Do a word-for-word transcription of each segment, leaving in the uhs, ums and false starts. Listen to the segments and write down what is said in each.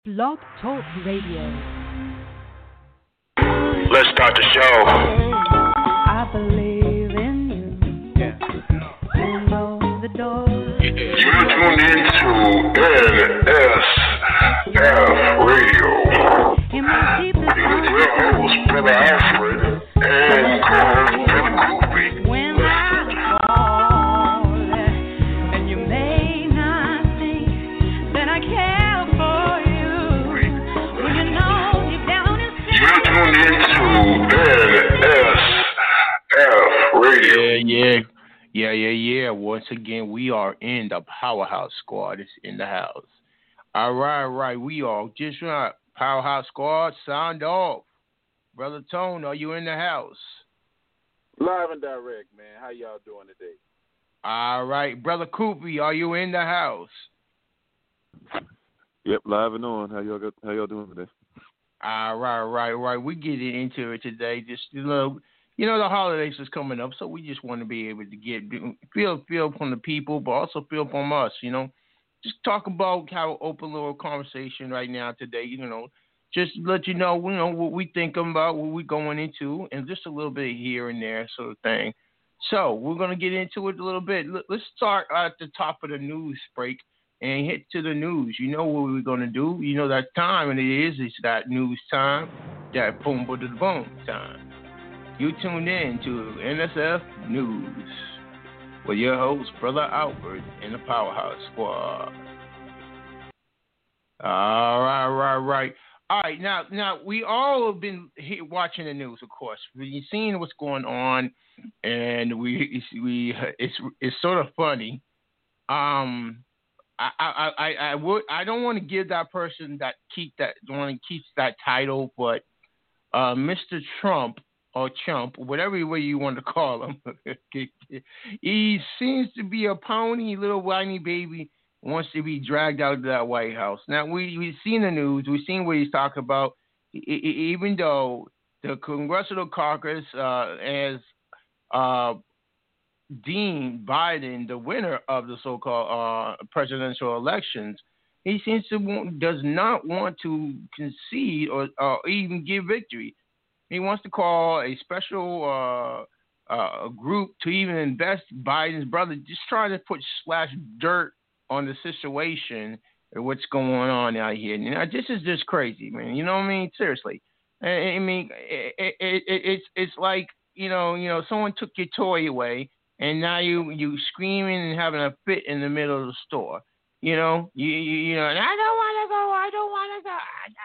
Blog Talk Radio. Let's start the show. I believe in you. Yeah. You know the door. You're tuned into N S F Radio. In my deepest With your host, Brother Alfred, and co-host, Brother Koopy. when I fall, and you may not think that I care for you. When you know deep down inside. You're tuned into N S F Radio. Yeah, yeah, yeah, yeah, yeah. Once again, we are in the Powerhouse Squad. It's in the house. All right, all right. We are just right. Powerhouse Squad, sound off. Brother Tone, are you in the house? Live and direct, man. How y'all doing today? All right. Brother Koopy, are you in the house? Yep, live and on. How y'all got, how y'all doing today? All right, all right, all right. We get into it today. Just, you know, you know, the holidays is coming up, so we just want to be able to get feel feel from the people, but also feel from us, you know. Just talk about how open little conversation right now today, you know. Just let you know, you know, what we think about, what we're going into, and just a little bit here and there sort of thing. So we're going to get into it a little bit. Let's start at the top of the news break and hit to the news. You know what we're going to do. You know that time, and it is. It's that news time, that boom, boom, boom, boom time. You tuned in to N S F News with your host, Brother Albert, and the Powerhouse Squad. All right, right, right. All right, now, now we all have been here watching the news, of course. We've seen what's going on, and we we it's it's sort of funny. Um, I I I, I would I don't want to give that person that keep that want to keep that title, but uh, Mister Trump or Chump, whatever way you want to call him, he seems to be a pony, little whiny baby. Wants to be dragged out of that White House. Now, we, we've seen the news. We've seen what he's talking about. E- e- even though the Congressional Caucus uh, has uh, deemed Biden the winner of the so-called uh, presidential elections, he seems to want, does not want to concede or, or even give victory. He wants to call a special uh, uh, group to even invest Biden's brother, just trying to put slash dirt on the situation and what's going on out here. You know, this is just crazy, man. You know what I mean? Seriously. I, I mean, it, it, it, it's it's like, you know, you know, someone took your toy away, and now you you screaming and having a fit in the middle of the store. You know, you you, you know, and I don't want to go. I don't want to go.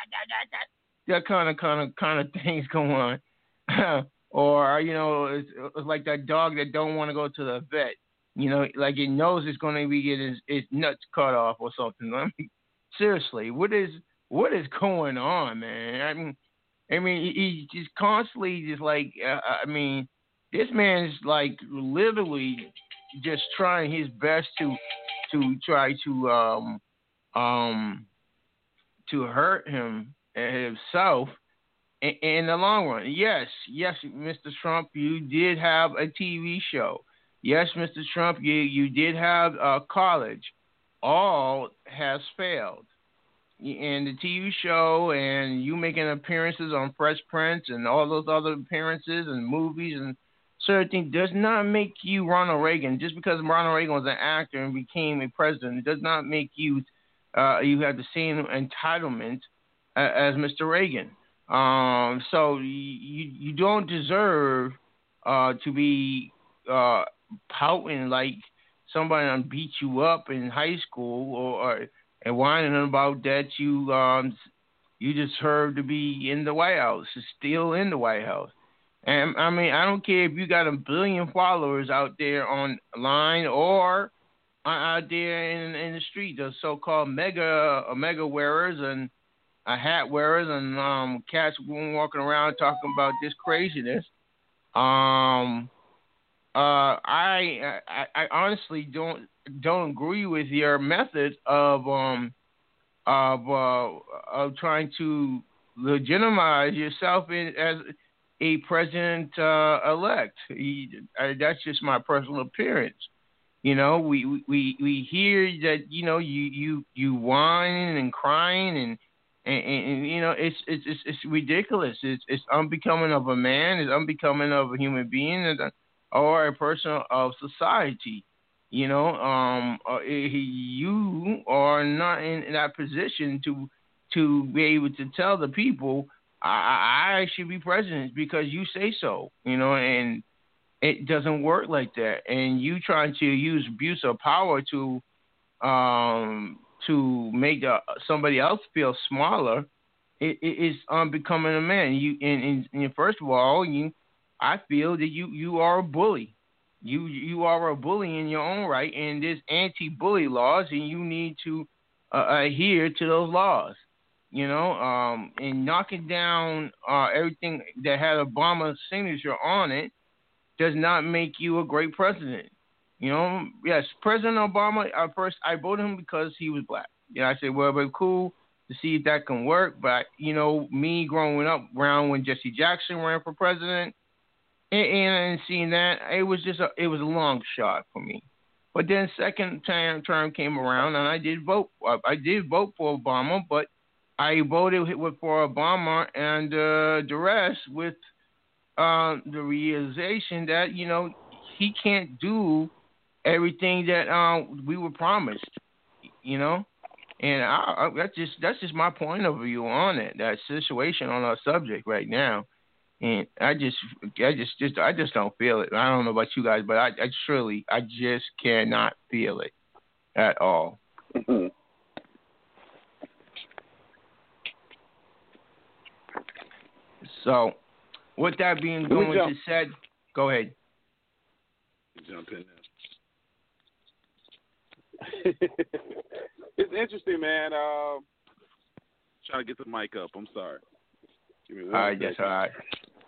That kind of kind of kind of things go on. Or, you know, it's, it's like that dog that don't want to go to the vet. You know, like it knows it's going to be getting its, its nuts cut off or something. I mean, seriously, what is what is going on, man? I mean, I mean, he, he's just constantly just like, uh, I mean, this man is like literally just trying his best to to try to um um to hurt him himself in, in the long run. Yes, yes, Mister Trump, you did have a T V show. Yes, Mister Trump, you, you did have uh, college. All has failed. And the T V show and you making appearances on Fresh Prince and all those other appearances and movies and certain things does not make you Ronald Reagan. Just because Ronald Reagan was an actor and became a president, it does not make you uh, you have the same entitlement uh, as Mister Reagan. Um, so you you don't deserve uh, to be uh, pouting like somebody done beat you up in high school or, or and whining about that you um you deserve to be in the White House, still in the White House. And I mean, I don't care if you got a billion followers out there online or out there in in the street, the so-called mega uh, mega wearers and uh, hat wearers and um cats walking around talking about this craziness. Um. Uh, I, I I honestly don't don't agree with your method of um of uh, of trying to legitimize yourself in, as a president uh, elect. He, I, that's just my personal appearance. You know, we, we we hear that you know you you you whining and crying and And, and, and you know, it's, it's it's it's ridiculous. It's it's unbecoming of a man. It's unbecoming of a human being, or a person of society. You know, um, uh, you are not in, in that position to to be able to tell the people I, I should be president because you say so. You know, and it doesn't work like that. And you trying to use abuse of power to um, to make uh, somebody else feel smaller, it, it is unbecoming a man. You and, and, and first of all, you, I feel that you, you are a bully. You you are a bully in your own right, and there's anti-bully laws, and you need to uh, adhere to those laws. You know, um, and knocking down uh, everything that had Obama's signature on it does not make you a great president. You know, yes, President Obama, at first I voted him because he was black. Yeah, I said, well, but cool to see if that can work. But, you know, me growing up around when Jesse Jackson ran for president and, and seeing that, it was just a, it was a long shot for me. But then second time term came around and I did vote. I did vote for Obama, but I voted for Obama and uh, the rest with uh, the realization that, you know, he can't do everything that um, we were promised, you know, and I, I, that's just that's just my point of view on it. That situation on our subject right now, and I just I just just I just don't feel it. I don't know about you guys, but I, I surely I just cannot feel it at all. Mm-hmm. So, with that being going to said, go ahead. Jump in there. It's interesting, man. Uh, trying to get the mic up. I'm sorry. Give me one all right, second. that's all right.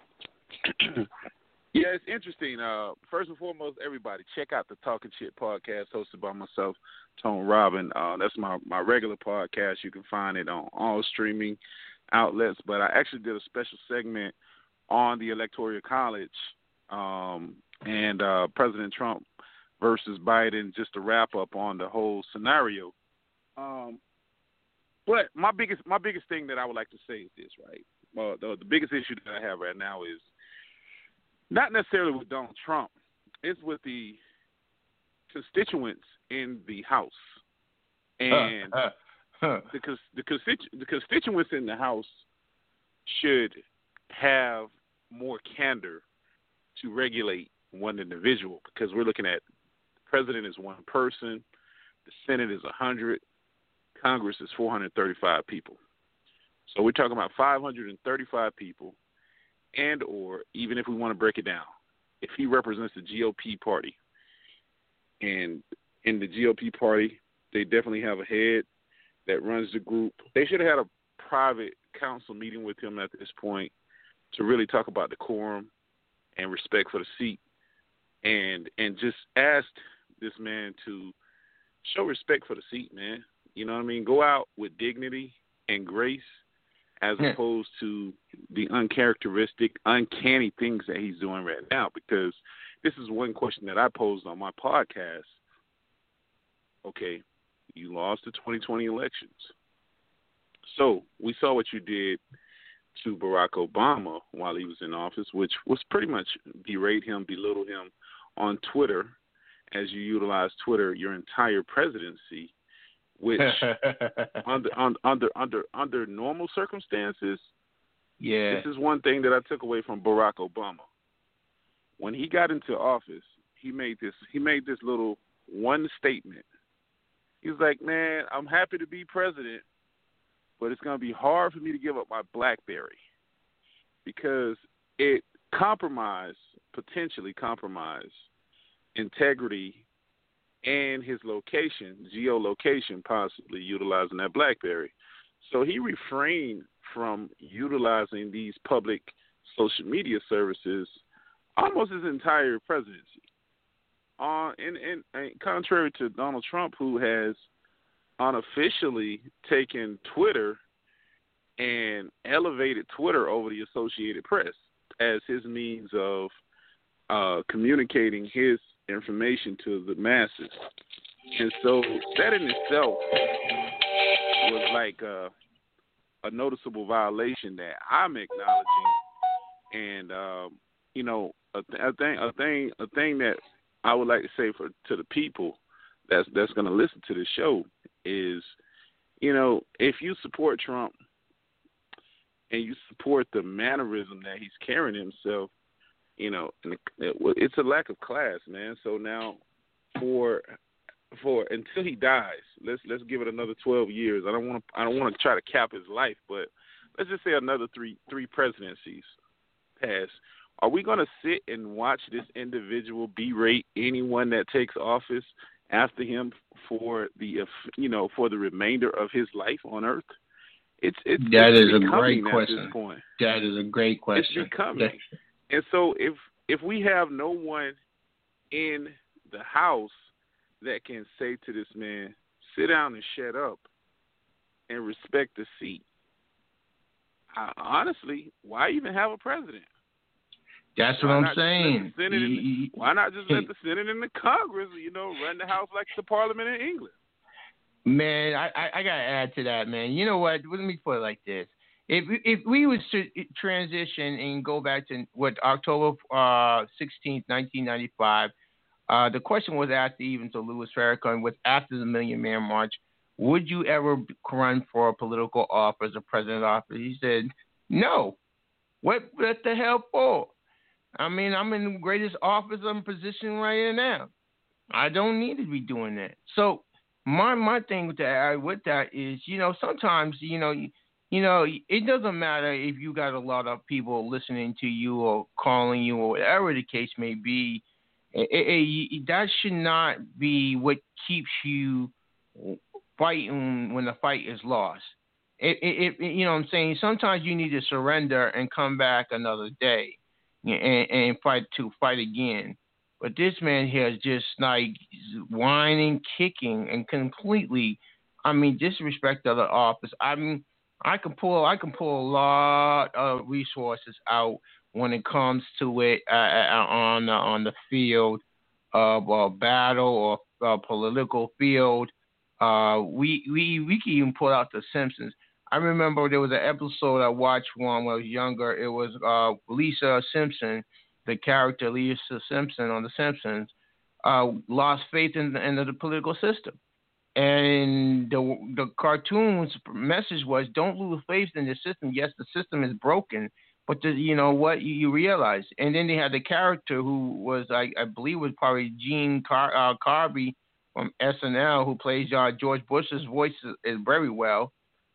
Yeah, it's interesting. Uh, first and foremost, everybody, check out the Talking Shit podcast hosted by myself, Tone Robin. Uh, that's my, my regular podcast. You can find it on all streaming outlets. But I actually did a special segment on the Electoral College um, and uh, President Trump versus Biden, just to wrap up on the whole scenario. Um, but my biggest my biggest thing that I would like to say is this, right? Well, the, the biggest issue that I have right now is not necessarily with Donald Trump. It's with the constituents in the House. And uh, uh, uh. the, the, constitu- the constituents in the House should have more candor to regulate one individual, because we're looking at the president is one person, the Senate is one hundred, Congress is four hundred thirty-five people. So we're talking about five hundred thirty-five people, and or even if we want to break it down, if he represents the G O P party, and in the G O P party, they definitely have a head that runs the group. They should have had a private council meeting with him at this point to really talk about decorum and respect for the seat, and and just asked this man to show respect for the seat, man. You know what I mean? Go out with dignity and grace, as yeah. opposed to the uncharacteristic, uncanny things that he's doing right now. Because this is one question that I posed on my podcast. Okay, you lost the twenty twenty elections. So we saw what you did to Barack Obama while he was in office, which was pretty much berate him, belittle him on Twitter, as you utilized Twitter your entire presidency, which under, under under under normal circumstances, yeah, this is one thing that I took away from Barack Obama. When he got into office, he made this he made this little one statement. He was like, "Man, I'm happy to be president, but it's going to be hard for me to give up my BlackBerry because it compromised, potentially compromised integrity and his location, geolocation, possibly utilizing that BlackBerry." So he refrained from utilizing these public social media services almost his entire presidency. Uh, and, and, and contrary to Donald Trump, who has unofficially taken Twitter and elevated Twitter over the Associated Press as his means of uh, communicating his information to the masses. And so that in itself was like uh, a noticeable violation that I'm acknowledging, and um, you know, a, th- a thing, a thing, a thing that I would like to say for to the people that's that's going to listen to this show is, you know, if you support Trump and you support the mannerism that he's carrying himself, you know, and it, it's a lack of class, man. So now, for for until he dies, let's let's give it another twelve years. I don't want to I don't want to try to cap his life, but let's just say another three three presidencies pass. Are we going to sit and watch this individual berate anyone that takes office after him for the you know for the remainder of his life on Earth? It's it's that it's is a great at question. This point. That is a great question. It's becoming, and so if if we have no one in the House that can say to this man, sit down and shut up and respect the seat, I, honestly, why even have a president? That's why what I'm saying. In, why not just let the Senate and the Congress, you know, run the House like the Parliament in England? Man, I, I, I got to add to that, man. You know what? Let me put it like this. If if we was to transition and go back to what October uh, sixteenth, nineteen ninety-five, uh, the question was asked even to Louis Farrakhan, was after the Million Man March, would you ever run for a political office, a president office? He said, no. What, what the hell for? I mean, I'm in the greatest office I'm position right now. I don't need to be doing that. So my my thing with that with that is, you know, sometimes, you know, you, you know, it doesn't matter if you got a lot of people listening to you or calling you or whatever the case may be. It, it, it, that should not be what keeps you fighting when the fight is lost. It, it, it, you know what I'm saying? Sometimes you need to surrender and come back another day and, and fight to fight again. But this man here is just like whining, kicking, and completely, I mean, disrespect of the office. I mean, I can pull, I can pull a lot of resources out when it comes to it uh, on the, on the field of a battle or a political field. Uh, we we we can even pull out The Simpsons. I remember there was an episode I watched when I was younger. It was uh, Lisa Simpson, the character Lisa Simpson on The Simpsons, uh, lost faith in the, in the political system. And the the cartoon's message was, don't lose faith in the system. Yes, the system is broken, but the, you know what? You, you realize. And then they had the character who was, I, I believe, was probably Gene Car- uh, Carby from S N L, who plays uh, George Bush's voice is, is very well.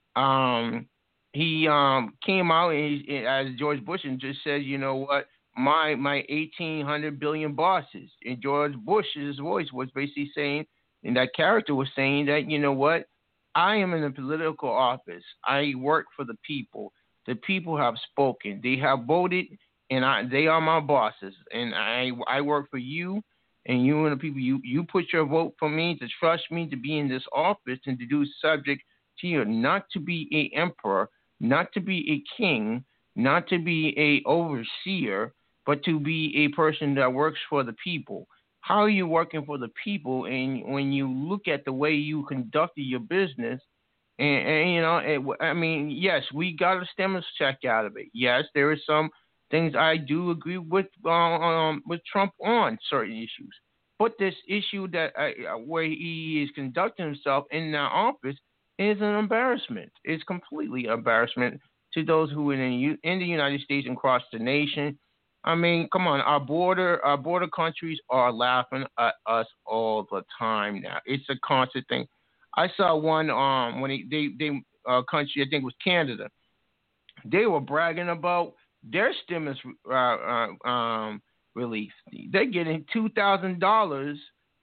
Um, he um, came out and he, as George Bush and just said, you know what? My my eighteen hundred billion bosses. And George Bush's voice was basically saying, and that character was saying that, you know what? I am in a political office. I work for the people. The people have spoken. They have voted, and I, they are my bosses. And I I work for you, and you and the people. You, you put your vote for me to trust me to be in this office and to do subject to you, not to be a emperor, not to be a king, not to be a overseer, but to be a person that works for the people. How are you working for the people? And when you look at the way you conducted your business, and, and you know, it, I mean, yes, we got a stimulus check out of it. Yes, there are some things I do agree with uh, um, with Trump on certain issues, but this issue that uh, where he is conducting himself in that office is an embarrassment. It's completely embarrassment to those who are in, in the United States and across the nation. I mean, come on, our border, our border countries are laughing at us all the time now. It's a constant thing. I saw one um when they they, they uh, country, I think it was Canada. They were bragging about their stimulus uh, uh, um relief. They're getting two thousand dollars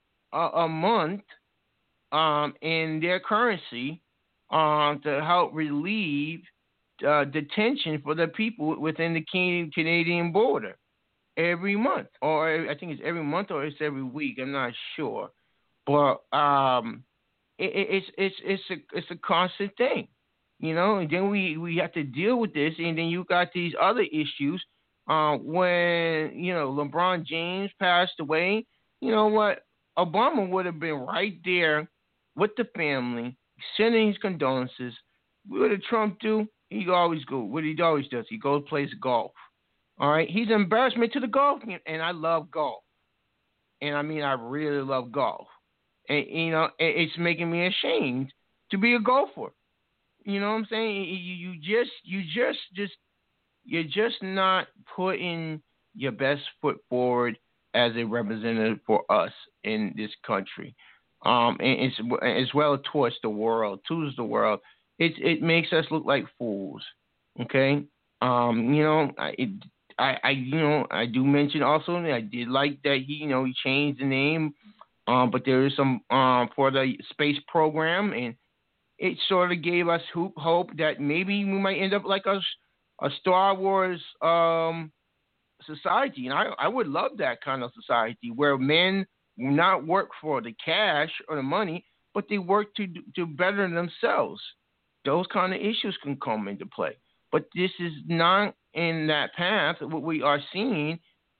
a month um in their currency um to help relieve Uh, detention for the people within the Canadian border every month, or I think it's every month or it's every week. I'm not sure, but um, it, it's it's it's a it's a constant thing, you know. And then we, we have to deal with this, and then you got these other issues. Uh, when you know LeBron James passed away, you know what? Obama would have been right there with the family, sending his condolences. what did Trump do? He always go. What he always does, he goes plays golf. All right, he's an embarrassment to the golf game, and I love golf, and I mean I really love golf, and you know it's making me ashamed to be a golfer. You know what I'm saying? You, you just you just just you're just not putting your best foot forward as a representative for us in this country, um, and it's as well towards the world, towards the world. It it makes us look like fools. Okay, um, you know, I, it, I I you know I do mention also I did like that he you know he changed the name, um, but there is some um for the space program, and it sort of gave us hope hope that maybe we might end up like a a Star Wars um society, and I I would love that kind of society where men will not work for the cash or the money, but they work to to better themselves. Those kind of issues can come into play. But this is not in that path. What we are seeing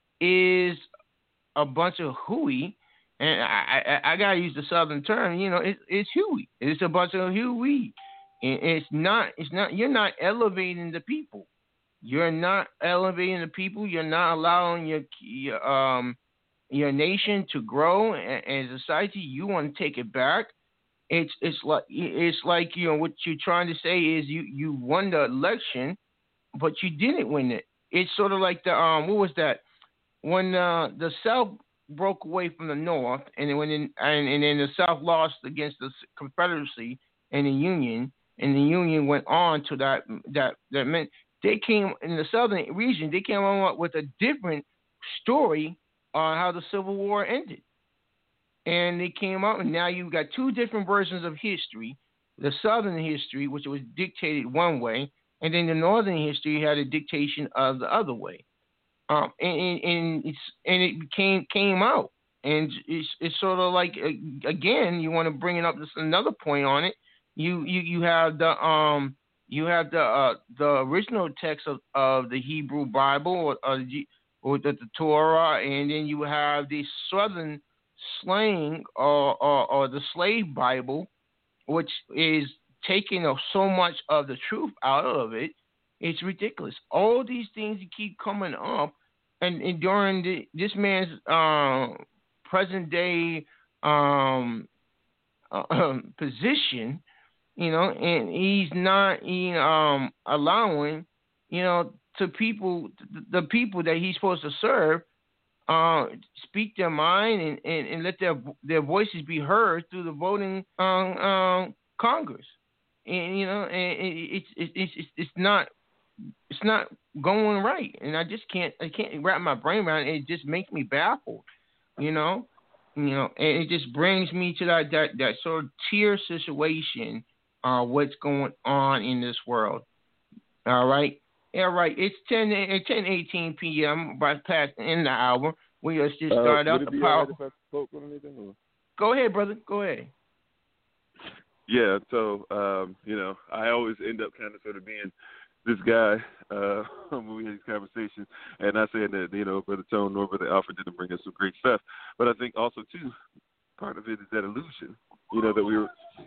is a bunch of hooey, and I, I, I gotta use the southern term. You know, it, it's hooey. It's a bunch of hooey. And it's not. It's not. You're not elevating the people. You're not elevating the people. You're not allowing your your um your nation to grow as a society. You want to take it back. It's it's like it's like you know what you're trying to say is you, you won the election, but you didn't win it. It's sort of like the um what was that when uh, the South broke away from the North, and then when in, and, and then the South lost against the Confederacy and the Union, and the Union went on to that that that meant they came in the Southern region. They came on with a different story on how the Civil War ended. And they came out, and now you've got two different versions of history. The Southern history, which was dictated one way, and then the Northern history had a dictation of the other way. Um, and, and, and it's and it became came out, and it's it's sort of like again, you want to bring it up. Just another point on it. You you, you have the um you have the uh, the original text of, of the Hebrew Bible or or the, or the, the Torah, and then you have the Southern slang or, or, or the slave Bible, which is taking so much of the truth out of it. It's ridiculous. All these things keep coming up, and, and during the, this man's um, present day um, uh, position, you know, and he's not he, um, allowing, you know, to people, the people that he's supposed to serve, Uh, speak their mind and, and, and let their their voices be heard through the voting um, um, Congress, and you know, and it's it's it's it's not it's not going right, and I just can't I can't wrap my brain around it. It just makes me baffled, you know, you know, and it just brings me to that that, that sort of tier situation. Uh, what's going on in this world? All right. Yeah, right. It's ten ten eighteen p.m. About past in the hour. We just just started uh, out the power. Right. Go ahead, brother. Go ahead. Yeah. So um, you know, I always end up kind of sort of being this guy uh, when we have these conversations, and not saying that you know, Brother Tone nor Brother Alfred didn't bring us some great stuff, but I think also too, part of it is that illusion. You know that we were.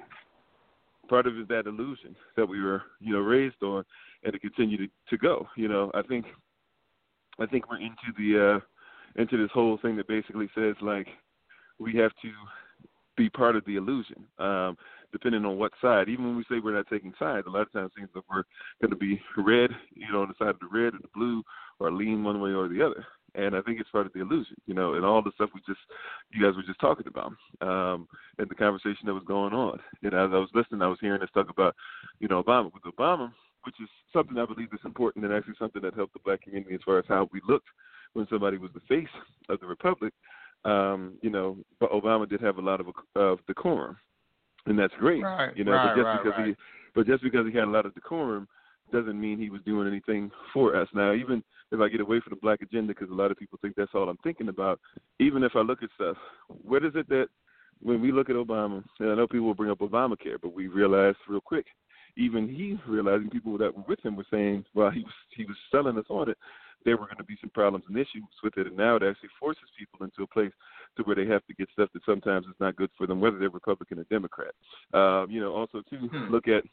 Part of it is that illusion that we were, you know, raised on, and to continue to, to go. You know, I think, I think we're into the uh, into this whole thing that basically says like we have to be part of the illusion, um, depending on what side. Even when we say we're not taking sides, a lot of times it seems like we're going to be red, you know, on the side of the red or the blue, or lean one way or the other. And I think it's part of the illusion, you know, and all the stuff we just, you guys were just talking about, um, and the conversation that was going on. And as I was listening, I was hearing us talk about, you know, Obama. With Obama, which is something I believe is important and actually something that helped the black community as far as how we looked when somebody was the face of the republic. Um, you know, but Obama did have a lot of, of decorum, and that's great. Right, you know, right, but just right, because right. he, but just because he had a lot of decorum doesn't mean he was doing anything for us. Now, even if I get away from the black agenda, because a lot of people think that's all I'm thinking about, even if I look at stuff, what is it that when we look at Obama, and I know people will bring up Obamacare, but we realized real quick, even he realizing people that were with him were saying, well, he was he was selling us on it, there were going to be some problems and issues with it, and now it actually forces people into a place to where they have to get stuff that sometimes is not good for them, whether they're Republican or Democrat. Uh, you know, also, too, hmm. look at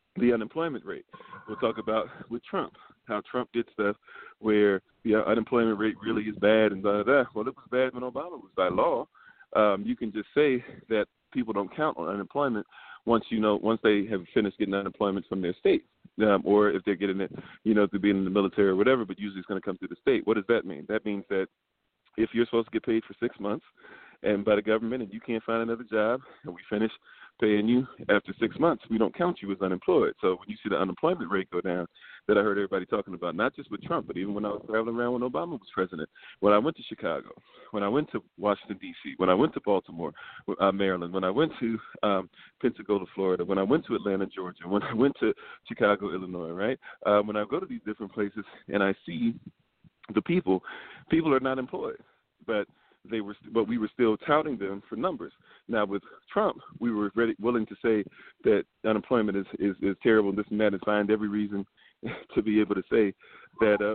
the unemployment rate. We'll talk about with Trump, how Trump did stuff where the unemployment rate really is bad and blah, blah, blah. Well, it was bad when Obama was by law. Um, you can just say that people don't count on unemployment once you know once they have finished getting unemployment from their state, um, or if they're getting it, you know, through being in the military or whatever. But usually it's going to come through the state. What does that mean? That means that if you're supposed to get paid for six months, and by the government, and you can't find another job, and we finish paying you after six months, we don't count you as unemployed. So when you see the unemployment rate go down, that I heard everybody talking about, not just with Trump, but even when I was traveling around when Obama was president, when I went to Chicago, when I went to Washington, D C, when I went to Baltimore, uh, Maryland, when I went to um, Pensacola, Florida, when I went to Atlanta, Georgia, when I went to Chicago, Illinois, right? Uh, when I go to these different places and I see the people, people are not employed, but they were, but we were still touting them for numbers. Now with Trump, we were ready, willing to say that unemployment is, is, is terrible, this and that, and find every reason to be able to say that, uh,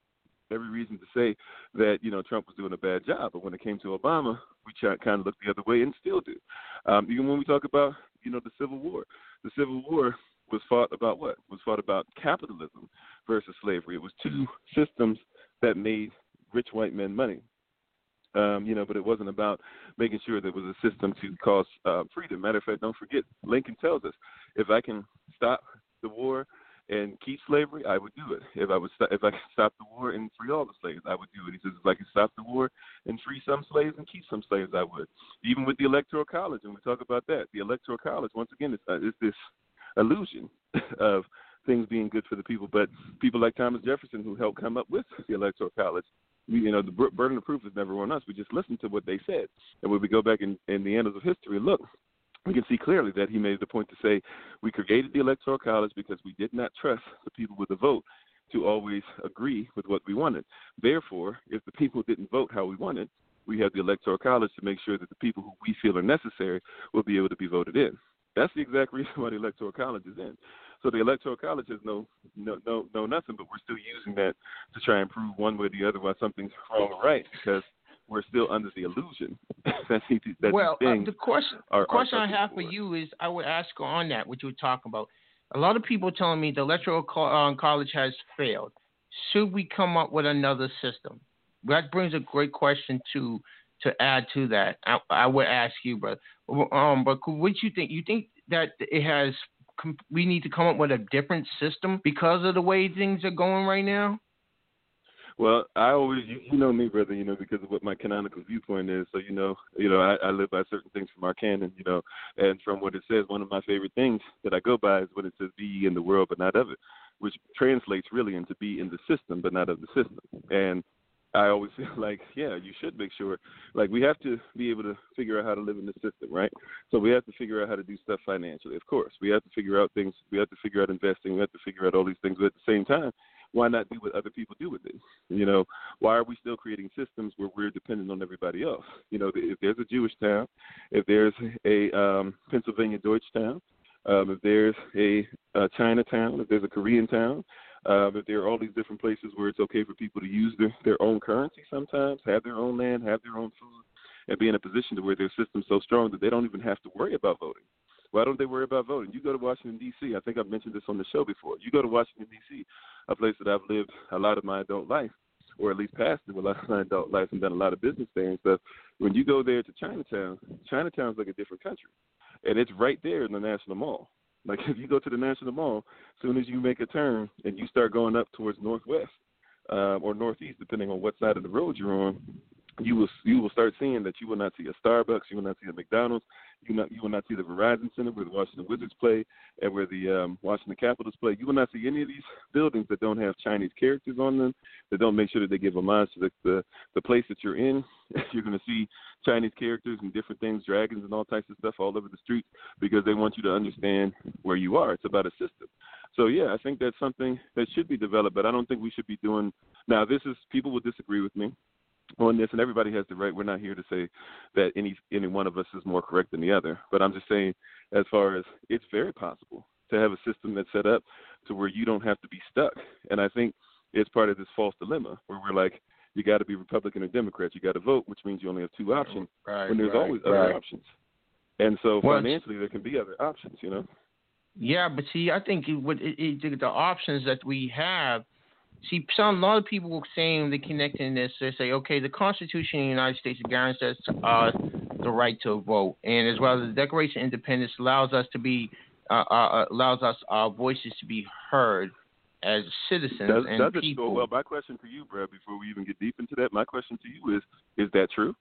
every reason to say that, you know, Trump was doing a bad job. But when it came to Obama, we try, kind of looked the other way and still do. Um, even when we talk about, you know, the Civil War, the Civil War was fought about what? Was fought about capitalism versus slavery. It was two systems that made rich white men money. Um, you know, but it wasn't about making sure there was a system to cause uh, freedom. Matter of fact, don't forget, Lincoln tells us, if I can stop the war and keep slavery, I would do it. If I would, st- if I could stop the war and free all the slaves, I would do it. He says, if I could stop the war and free some slaves and keep some slaves, I would. Even with the Electoral College, and we talk about that, the Electoral College, once again, it's, uh, it's this illusion of things being good for the people. But people like Thomas Jefferson, who helped come up with the Electoral College, we, you know, the burden of proof is never on us. We just listen to what they said. And when we go back in, in the annals of history, look, we can see clearly that he made the point to say we created the Electoral College because we did not trust the people with the vote to always agree with what we wanted. Therefore, if the people didn't vote how we wanted, we have the Electoral College to make sure that the people who we feel are necessary will be able to be voted in. That's the exact reason why the Electoral College is in. So the Electoral College has no, no, no, no nothing, but we're still using that to try and prove one way or the other why something's wrong or right, because we're still under the illusion that, he, that well, these things uh, the question, are, the question are I have for you is, I would ask on that, what you were talking about. A lot of people telling me the Electoral co- uh, College has failed. Should we come up with another system? That brings a great question to to add to that. I, I would ask you, brother. Um, but what you think? You think that it has? We need to come up with a different system because of the way things are going right now? Well, I always, you, you know me, brother, you know, because of what my canonical viewpoint is. So, you know, you know, I, I live by certain things from our canon, you know, and from what it says, one of my favorite things that I go by is when it says be ye in the world, but not of it, which translates really into be in the system, but not of the system. And I always feel like, yeah, you should make sure, like, we have to be able to figure out how to live in the system, right? So we have to figure out how to do stuff financially, of course. We have to figure out things, we have to figure out investing, we have to figure out all these things, but at the same time, why not do what other people do with it? You know, why are we still creating systems where we're dependent on everybody else? You know, if there's a Jewish town, if there's a um, Pennsylvania Deutsch town, um, if there's a, a Chinatown, if there's a Korean town, Uh, but there are all these different places where it's okay for people to use their, their own currency sometimes, have their own land, have their own food, and be in a position to where their system's so strong that they don't even have to worry about voting. Why don't they worry about voting? You go to Washington, D C, I think I've mentioned this on the show before. You go to Washington, D C, a place that I've lived a lot of my adult life, or at least passed through a lot of my adult life and done a lot of business there and stuff. When you go there to Chinatown, Chinatown's like a different country, and it's right there in the National Mall. Like, if you go to the National Mall, as soon as you make a turn and you start going up towards Northwest um, or Northeast, depending on what side of the road you're on, you will you will start seeing that you will not see a Starbucks, you will not see a McDonald's, you will not, you will not see the Verizon Center where the Washington Wizards play and where the um, Washington Capitals play. You will not see any of these buildings that don't have Chinese characters on them, that don't make sure that they give homage to the, the, the place that you're in. You're going to see Chinese characters and different things, dragons and all types of stuff all over the street because they want you to understand where you are. It's about a system. So, yeah, I think that's something that should be developed, but I don't think we should be doing – now, this is – people will disagree with me on this, and everybody has the right. We're not here to say that any any one of us is more correct than the other, but I'm just saying as far as it's very possible to have a system that's set up to where you don't have to be stuck. And I think it's part of this false dilemma where we're like, you got to be Republican or Democrat. You got to vote, which means you only have two options right, when there's right, always right. other options. And so Once, financially there can be other options, you know. Yeah, but see, I think it, what it, it, the options that we have. See, some a lot of people were saying they're connecting this. They say, okay, the Constitution of the United States guarantees us the right to vote, and as well as the Declaration of Independence allows us to be uh, uh, allows us our voices to be heard as citizens does, and does people. It, well, my question to you, Brad, before we even get deep into that, my question to you is: is that true?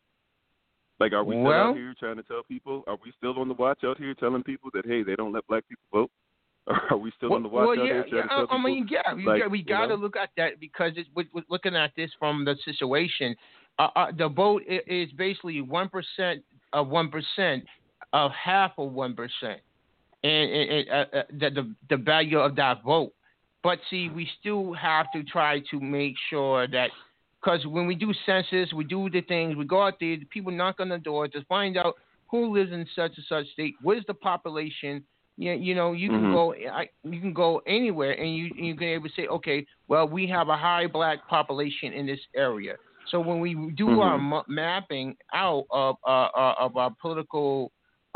Like, are we still well, out here trying to tell people? Are we still on the watch out here telling people that hey, they don't let black people vote? Or are we still well, on the watch well, out yeah, here trying yeah, to tell people? I mean, yeah, we, like, got, we got to know? look at that because it's with, with looking at this from the situation. Uh, uh, the vote is, is basically one percent of one percent of half of one percent, and, and, and uh, uh, the, the the value of that vote. But see, we still have to try to make sure that. Because when we do census, we do the things, we go out there, the people knock on the door to find out who lives in such and such state, what is the population. You, you know, you can mm-hmm. go, I, you can go anywhere, and you you can able to say, okay, well, we have a high black population in this area. So when we do mm-hmm. our m- mapping out of uh, uh, of our political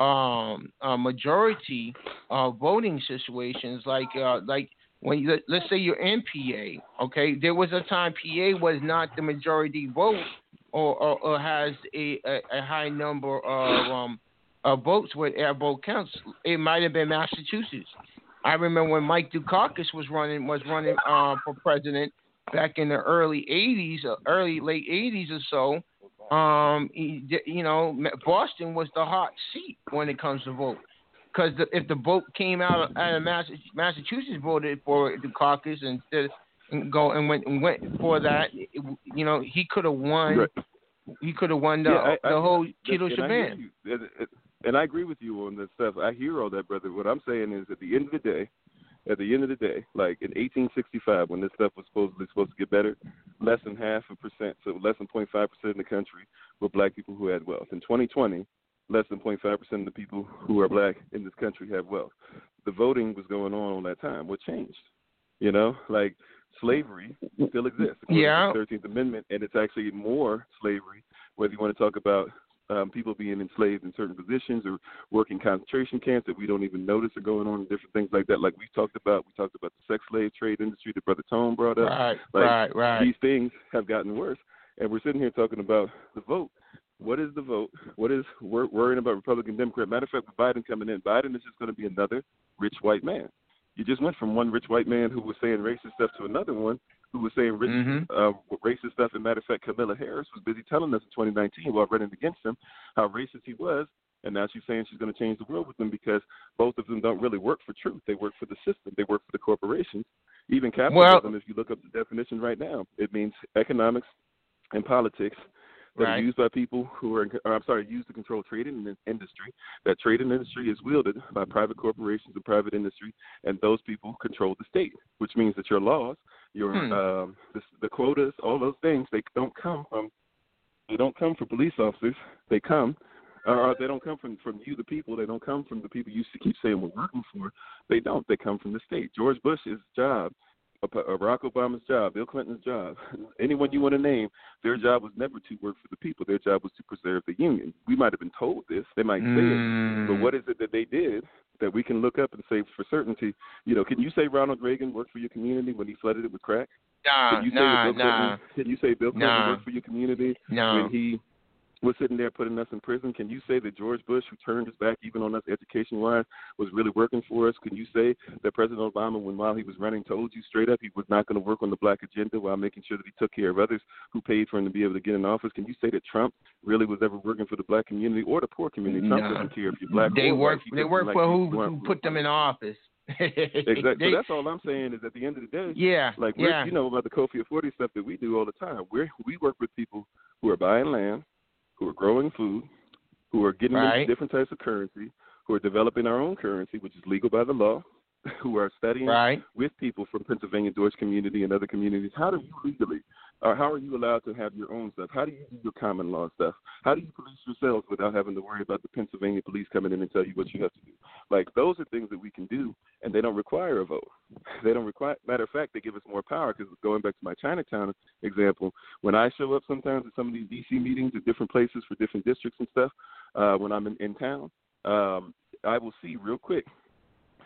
um, uh, majority uh, voting situations, like uh, like. When you, let's say you're in P A, okay, there was a time P A was not the majority vote or, or, or has a, a, a high number of um of votes with air vote counts. It might have been Massachusetts. I remember when Mike Dukakis was running was running uh, for president back in the early eighties, early late eighties or so. Um, he, you know, Boston was the hot seat when it comes to vote. Because if the vote came out out of Massachusetts voted for the caucus and, and go and went and went for that, it, you know, he could have won. Right. He could have won the, yeah, I, the I, whole kiddo and shebang. I and, and I agree with you on that stuff. I hear all that, brother. What I'm saying is, at the end of the day, at the end of the day, like in eighteen sixty-five, when this stuff was supposedly supposed to get better, less than half a percent, so less than zero point five percent of the country were black people who had wealth. In twenty twenty. Less than zero point five percent of the people who are black in this country have wealth. The voting was going on all that time. What changed? You know, like slavery still exists according yeah. to the thirteenth Amendment, and it's actually more slavery, whether you want to talk about um, people being enslaved in certain positions or working concentration camps that we don't even notice are going on and different things like that. Like we talked about, we talked about the sex slave trade industry that Brother Tone brought up. Right, like, right, right. These things have gotten worse, and we're sitting here talking about the vote. What is the vote? What is we're worrying about Republican, Democrat? Matter of fact, with Biden coming in, Biden is just going to be another rich white man. You just went from one rich white man who was saying racist stuff to another one who was saying rich, mm-hmm. uh, racist stuff. And matter of fact, Kamala Harris was busy telling us in twenty nineteen while running against him how racist he was. And now she's saying she's going to change the world with him because both of them don't really work for truth. They work for the system. They work for the corporations. Even capitalism, well, if you look up the definition right now, it means economics and politics that right. are used by people who are, or I'm sorry, used to control trading in the industry. That trading industry is wielded by private corporations and private industry, and those people control the state, which means that your laws, your hmm. um, the, the quotas, all those things, they don't come from, they don't come from police officers. They come, or they don't come from, from you, the people. They don't come from the people you keep saying we're working for. They don't. They come from the state. George Bush's job, Barack Obama's job, Bill Clinton's job, anyone you want to name, their job was never to work for the people. Their job was to preserve the union. We might have been told this. They might say mm. it. But what is it that they did that we can look up and say for certainty? You know, can you say Ronald Reagan worked for your community when he flooded it with crack? Nah, can you say nah, Bill Clinton, nah. Can you say Bill Clinton nah. worked for your community no. when he was sitting there putting us in prison? Can you say that George Bush, who turned his back even on us education-wise, was really working for us? Can you say that President Obama, when while he was running, told you straight up he was not going to work on the black agenda while making sure that he took care of others who paid for him to be able to get in office? Can you say that Trump really was ever working for the black community or the poor community? Trump no. doesn't care if you're black they or work, white. They work like for who, who who put them in office. Exactly. They, so that's all I'm saying is at the end of the day, yeah, like we're, yeah. you know about the Kofi forty stuff that we do all the time. We we work with people who are buying land, who are growing food, who are getting right. into different types of currency, who are developing our own currency, which is legal by the law, who are studying right. with people from Pennsylvania, Deutsch community, and other communities. How do you legally, or how are you allowed to have your own stuff? How do you do your common law stuff? How do you police yourselves without having to worry about the Pennsylvania police coming in and tell you what you have to do? Like, those are things that we can do, and they don't require a vote. They don't require, matter of fact, they give us more power, because going back to my Chinatown example, when I show up sometimes at some of these D C meetings at different places for different districts and stuff, uh, when I'm in, in town, um, I will see real quick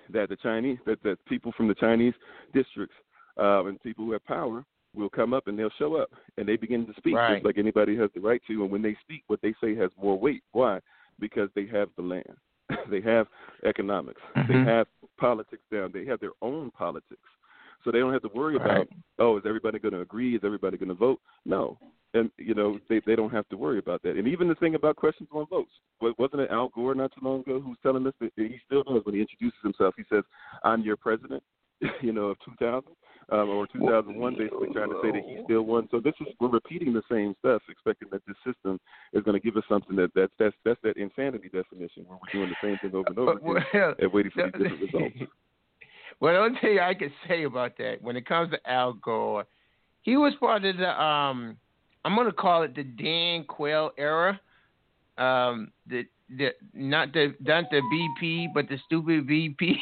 that the Chinese, that, that people from the Chinese districts uh, and people who have power will come up and they'll show up and they begin to speak Right. just like anybody has the right to. And when they speak, what they say has more weight. Why? Because they have the land. They have economics. Mm-hmm. They have politics down. They have their own politics. So they don't have to worry Right. about, oh, is everybody going to agree? Is everybody going to vote? No. And, you know, they, they don't have to worry about that. And even the thing about questions on votes, wasn't it Al Gore not too long ago who was telling us that he still does when he introduces himself, he says, I'm your president, you know, of two thousand um, or two thousand one, basically trying to say that he still won. So this is, we're repeating the same stuff, expecting that this system is going to give us something that that's, that's, that's that insanity definition where we're doing the same thing over and over Well, again and waiting for these different results. Well, the only thing I can say about that, when it comes to Al Gore, he was part of the, um, I'm going to call it the Dan Quayle era. Um, the, the not the not the V P, but the stupid V P.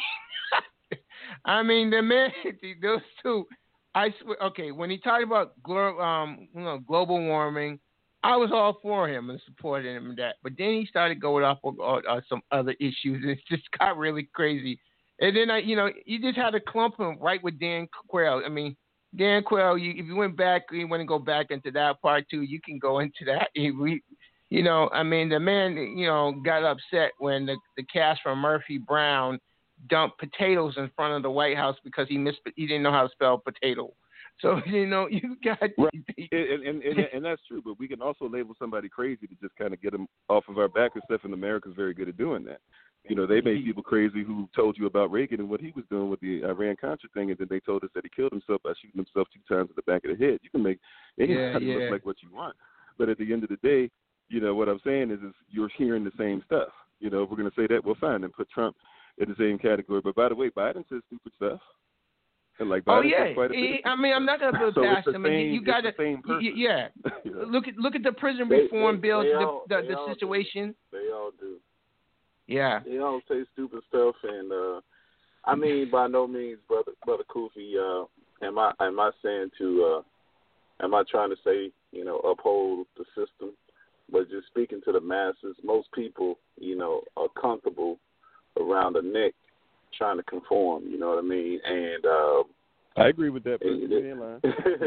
I mean, the man, those two. I swear. Okay, when he talked about glo- um, you know, global warming, I was all for him and supporting him in that. But then he started going off on, on, on some other issues, and it just got really crazy. And then I, you know, you just had to clump him right with Dan Quayle. I mean, Dan Quayle, you, if you went back, you want to go back into that part too, you can go into that. We, you know, I mean, the man, you know, got upset when the, the cast from Murphy Brown dumped potatoes in front of the White House because he missed, he didn't know how to spell potato. So, you know, you got right. and, and, and, and that's true, but we can also label somebody crazy to just kind of get them off of our back and stuff, and America's very good at doing that. You know, they made people crazy who told you about Reagan and what he was doing with the Iran-Contra thing, and then they told us that he killed himself by shooting himself two times in the back of the head. You can make anybody yeah, yeah. look like what you want. But at the end of the day, you know, what I'm saying is, is you're hearing the same stuff. You know, if we're going to say that, well, fine, and put Trump in the same category. But by the way, Biden says stupid stuff. And like Biden oh yeah, says quite a bit. I mean, I'm not going to put so past it's the him. same, I mean, you got to, yeah. you know? Look at look at the prison They- reform they- bill, they the all- the, they the all situation. do. They all do. Yeah. They all say stupid stuff, and uh, I mean, by no means, brother, brother Kofi, uh, am I am I saying to, uh, am I trying to say, you know, uphold the system? But just speaking to the masses, most people, you know, are comfortable around the neck trying to conform. You know what I mean? And uh, I agree with that. and, You ain't lying.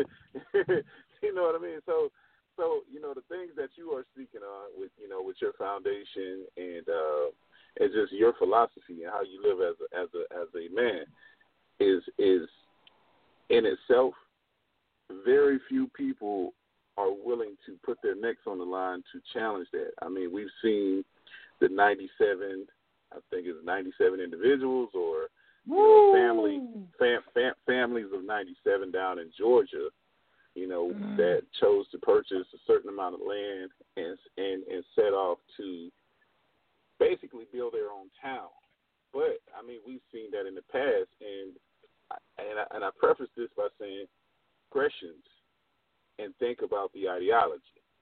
you know what I mean? So, so you know, the things that you are speaking on with, you know, with your foundation and uh, and just your philosophy and how you live as a, as a as a man is is in itself. Very few people are willing to put their necks on the line to challenge that. I mean, we've seen the ninety-seven, I think it's ninety-seven individuals or you know, family fam, fam, families of ninety-seven down in Georgia, you know, mm. that chose to purchase a certain amount of land and and and set off to basically build their own town. But I mean, we've seen that in the past, and and I, and I preface this by saying questions and think about the ideology.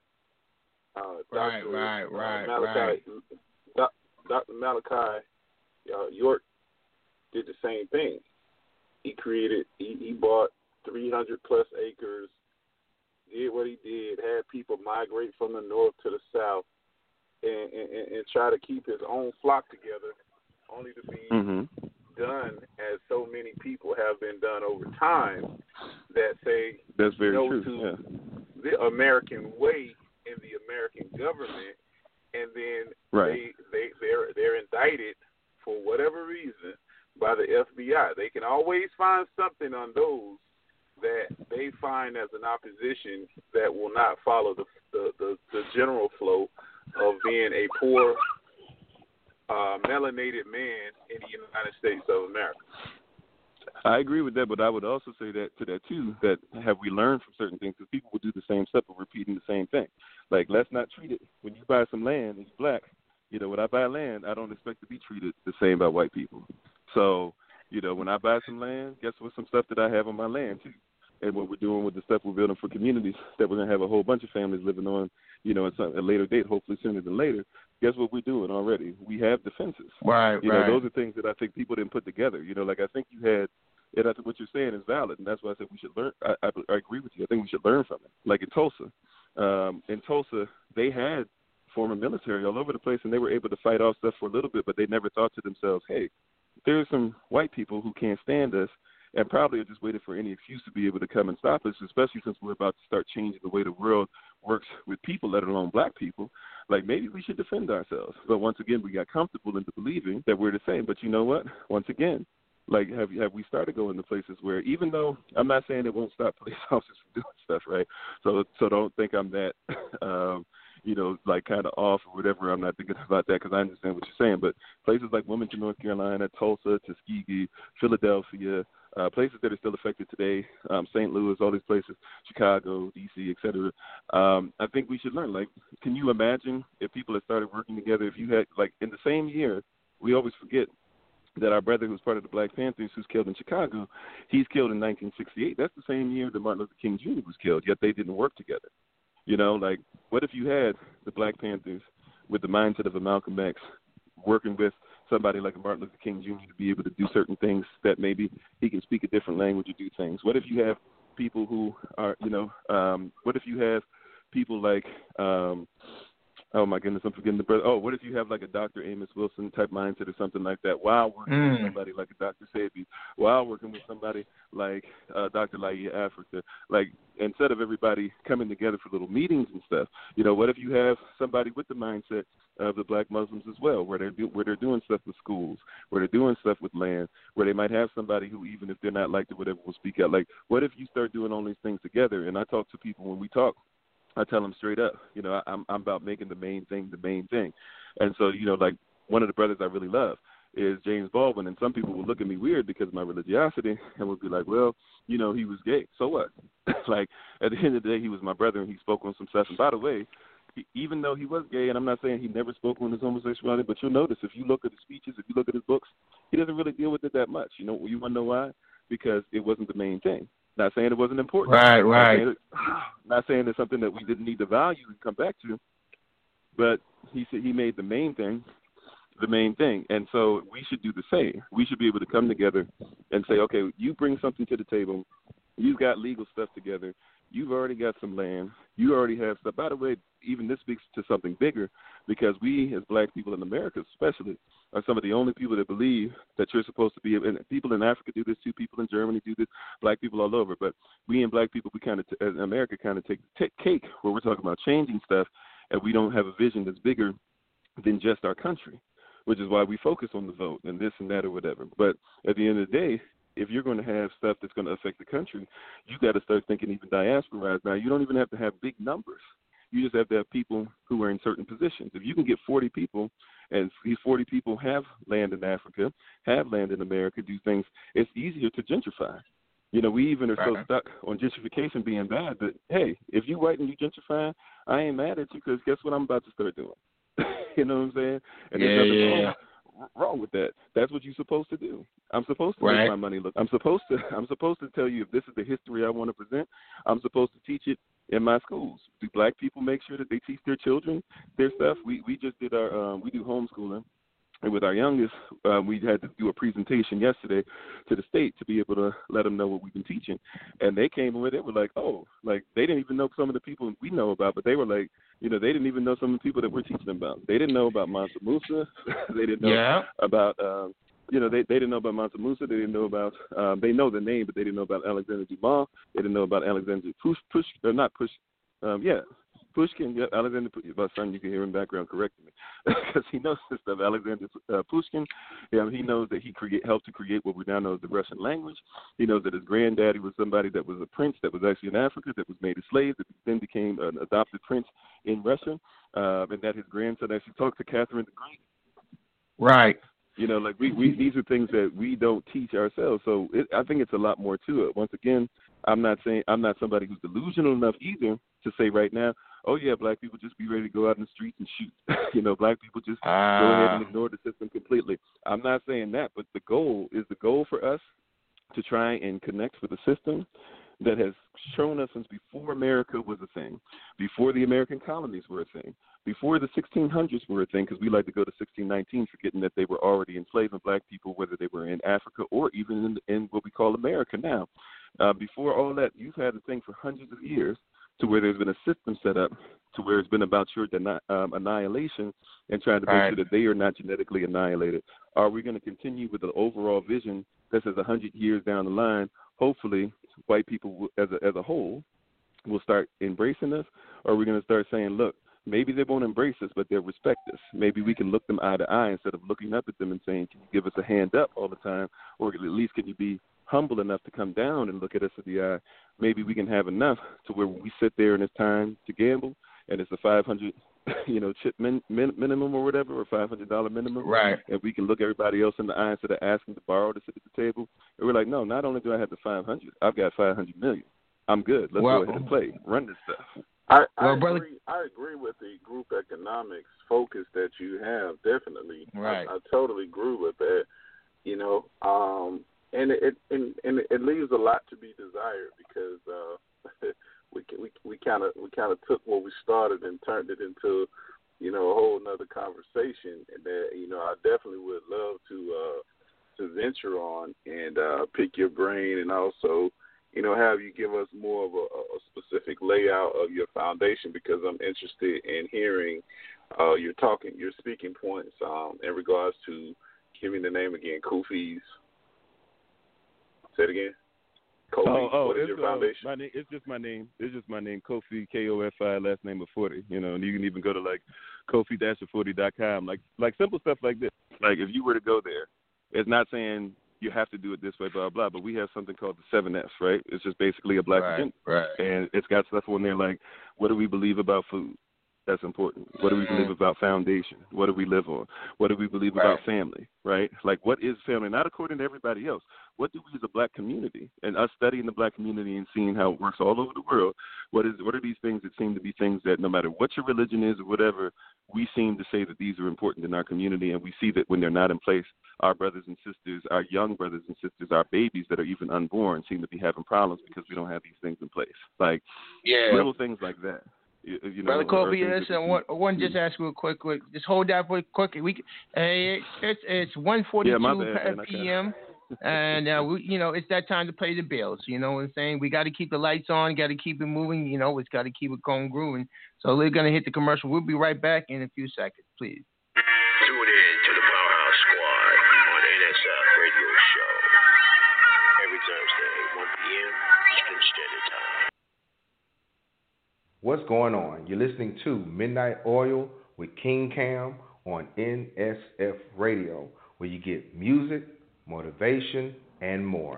Uh, right, Doctor right, uh, right, Malachi, right. Doctor Malachi uh, York did the same thing. He created, he, he bought three hundred plus acres, did what he did, had people migrate from the north to the south, and, and, and try to keep his own flock together, only to be mm-hmm. done as so many people have been done over time that say that's very no true. to Yeah. the American way in the American government, and then right. they they they're they're indicted for whatever reason by the F B I. They can always find something on those that they find as an opposition that will not follow the the, the, the general flow of being a poor uh, melanated man in the United States of America. I agree with that, but I would also say that to that too, that have we learned from certain things? Because people will do the same stuff but repeating the same thing. Like, let's not treat it, when you buy some land and you're black, you know, when I buy land, I don't expect to be treated the same by white people. So, you know, when I buy some land, guess what, some stuff that I have on my land too. And what we're doing with the stuff we're building for communities that we're going to have a whole bunch of families living on, you know, at some, a later date, hopefully sooner than later. Guess what we're doing already? We have defenses. Right, you right. know, those are things that I think people didn't put together. You know, like I think you had, and I think what you're saying is valid, and that's why I said we should learn. I, I, I agree with you. I think we should learn from it. Like in Tulsa. Um, in Tulsa, they had former military all over the place, and they were able to fight off stuff for a little bit, but they never thought to themselves, hey, there's some white people who can't stand us and probably are just waiting for any excuse to be able to come and stop us, especially since we're about to start changing the way the world works with people, let alone black people. Like, maybe we should defend ourselves. But once again, we got comfortable into believing that we're the same. But you know what? Once again, like, have have we started going to places where, even though I'm not saying it won't stop police officers from doing stuff, right? So so don't think I'm that, um, you know, like kind of off or whatever. I'm not thinking about that because I understand what you're saying. But places like Wilmington, North Carolina, Tulsa, Tuskegee, Philadelphia, Uh, places that are still affected today, um, Saint Louis, all these places, Chicago, D C, et cetera. Um, I think we should learn. Like, can you imagine if people had started working together? If you had, like, in the same year, we always forget that our brother who's part of the Black Panthers, who's killed in Chicago, he's killed in nineteen sixty-eight. That's the same year that Martin Luther King Junior was killed, yet they didn't work together. You know, like, what if you had the Black Panthers with the mindset of a Malcolm X working with somebody like Martin Luther King Junior to be able to do certain things that maybe he can speak a different language or do things? What if you have people who are, you know, um, what if you have people like, um, oh my goodness, I'm forgetting the brother. Oh, what if you have like a Doctor Amos Wilson type mindset or something like that while working mm. with somebody like a Doctor Sebi, while working with somebody like uh, Doctor Laia Africa? Like, instead of everybody coming together for little meetings and stuff, you know, what if you have somebody with the mindset of the Black Muslims as well, where they're do, where they're doing stuff with schools, where they're doing stuff with land, where they might have somebody who, even if they're not liked or whatever, will speak out. Like, what if you start doing all these things together? And I talk to people when we talk, I tell them straight up, you know, I'm I'm about making the main thing the main thing. And so, you know, like, one of the brothers I really love is James Baldwin, and some people will look at me weird because of my religiosity and will be like, well, you know, he was gay. So what? Like, at the end of the day, he was my brother, and he spoke on some stuff. And by the way, he, even though he was gay, and I'm not saying he never spoke on his homosexuality, but you'll notice if you look at his speeches, if you look at his books, he doesn't really deal with it that much. You know, you want to know why? Because it wasn't the main thing. Not saying it wasn't important. Right, right. Not saying, it, not saying it's something that we didn't need to value and come back to, but he said he made the main thing the main thing. And so we should do the same. We should be able to come together and say, okay, you bring something to the table. You've got legal stuff together. You've already got some land. You already have stuff. By the way, even this speaks to something bigger, because we as black people in America especially are some of the only people that believe that you're supposed to be, and people in Africa do this too, people in Germany do this, black people all over. But we in black people, we kind of, as in America, kind of take take cake where we're talking about changing stuff, and we don't have a vision that's bigger than just our country, which is why we focus on the vote and this and that or whatever. But at the end of the day, if you're going to have stuff that's going to affect the country, you got to start thinking even diasporized. Now, you don't even have to have big numbers. You just have to have people who are in certain positions. If you can get forty people, and these forty people have land in Africa, have land in America, do things, it's easier to gentrify. You know, we even are so stuck on gentrification being bad that, hey, if you white and you gentrify, I ain't mad at you, because guess what I'm about to start doing? You know what I'm saying? And yeah, there's nothing yeah. wrong, wrong with that. That's what you're supposed to do. I'm supposed to right. make my money look. I'm supposed to. I'm supposed to tell you if this is the history I want to present. I'm supposed to teach it in my schools. Do black people make sure that they teach their children their stuff? We we just did our um, we do homeschooling. And with our youngest, uh, we had to do a presentation yesterday to the state to be able to let them know what we've been teaching. And they came with it, were like, oh, like they didn't even know some of the people we know about, but they were like, you know, they didn't even know some of the people that we're teaching them about. They didn't know about Mansa Musa. They didn't know yeah. about, um, you know, they, they didn't know about Mansa Musa. They didn't know about, um, they know the name, but they didn't know about Alexander Dumas. They didn't know about Alexander Push, Push, or not Push, um, yeah. Pushkin, yeah, Alexander, my son, you can hear him in the background correcting me, because he knows this stuff. Alexander uh, Pushkin, yeah, he knows that he create, helped to create what we now know as the Russian language. He knows that his granddaddy was somebody that was a prince that was actually in Africa, that was made a slave, that then became an adopted prince in Russia, uh, and that his grandson actually talked to Catherine the Great. Right. You know, like we, we these are things that we don't teach ourselves. So it, I think it's a lot more to it. Once again, I'm not saying I'm not somebody who's delusional enough either to say right now, oh yeah, black people just be ready to go out in the streets and shoot. You know, black people just uh, go ahead and ignore the system completely. I'm not saying that, but the goal is the goal for us to try and connect with a system that has shown us since before America was a thing, before the American colonies were a thing, before the sixteen hundreds were a thing, because we like to go to sixteen nineteen, forgetting that they were already enslaving black people, whether they were in Africa or even in, in what we call America now. Uh, before all that, you've had a thing for hundreds of years to where there's been a system set up to where it's been about your deni- um, annihilation and trying to make Right. sure that they are not genetically annihilated? Are we going to continue with the overall vision that says one hundred years down the line, hopefully white people will- as a, as a whole will start embracing us? Or are we going to start saying, look, maybe they won't embrace us, but they'll respect us. Maybe we can look them eye to eye instead of looking up at them and saying, can you give us a hand up all the time? Or at least can you be humble enough to come down and look at us in the eye? Maybe we can have enough to where we sit there and it's time to gamble and it's a five hundred you know, chip min, min, minimum or whatever, or five hundred dollars minimum. Right. And we can look everybody else in the eye instead of asking to borrow to sit at the table. And we're like, no, not only do I have the five hundred, I've got five hundred million. I'm good. Let's well, go ahead and play. Run this stuff. I, I Well, agree. brother- I agree with the group economics focus that you have. Definitely, Right. I, I totally agree with that. You know, um, and it and, and it leaves a lot to be desired because uh, we we we kind of we kind of took what we started and turned it into, you know, a whole nother conversation. And that, you know, I definitely would love to uh, to venture on and uh, pick your brain and also, you know, have you give us more of a, a specific layout of your foundation because I'm interested in hearing uh, your talking, your speaking points um, in regards to, give me the name again, Kofi's. Say it again. Kofi. Oh, oh what is it's, your uh, foundation? my name, it's just my name. It's just my name, Kofi, K O F I, last name of forty. You know, and you can even go to like Kofi forty dot com, like like simple stuff like this. Like if you were to go there, it's not saying you have to do it this way, blah, blah, but we have something called the seven F's, right? It's just basically a black Right, agenda. right. And it's got stuff on there like, what do we believe about food? That's important. What do we believe about foundation? What do we live on? What do we believe Right. about family, right? Like, what is family? Not according to everybody else. What do we as a black community, and us studying the black community and seeing how it works all over the world, what is what are these things that seem to be things that no matter what your religion is or whatever, we seem to say that these are important in our community, and we see that when they're not in place, our brothers and sisters, our young brothers and sisters, our babies that are even unborn seem to be having problems because we don't have these things in place. Like, Yeah. little things like that. You, you know, Brother Kobe, are things listen, that I we- want, I want to just ask you a quick, quick, just hold that for quick. We, hey, it's it's one forty-two Yeah, my bad, man. p m and uh, we, you know, it's that time to pay the bills. You know what I'm saying? We got to keep the lights on, got to keep it moving. You know, it's got to keep it going grooving. So we're gonna hit the commercial. We'll be right back in a few seconds, please. Tune in to the Powerhouse Squad on N S F Radio Show every Thursday, one p.m. Eastern Standard Time. What's going on? You're listening to Midnight Oil with King Cam on N S F Radio, where you get music, motivation, and more.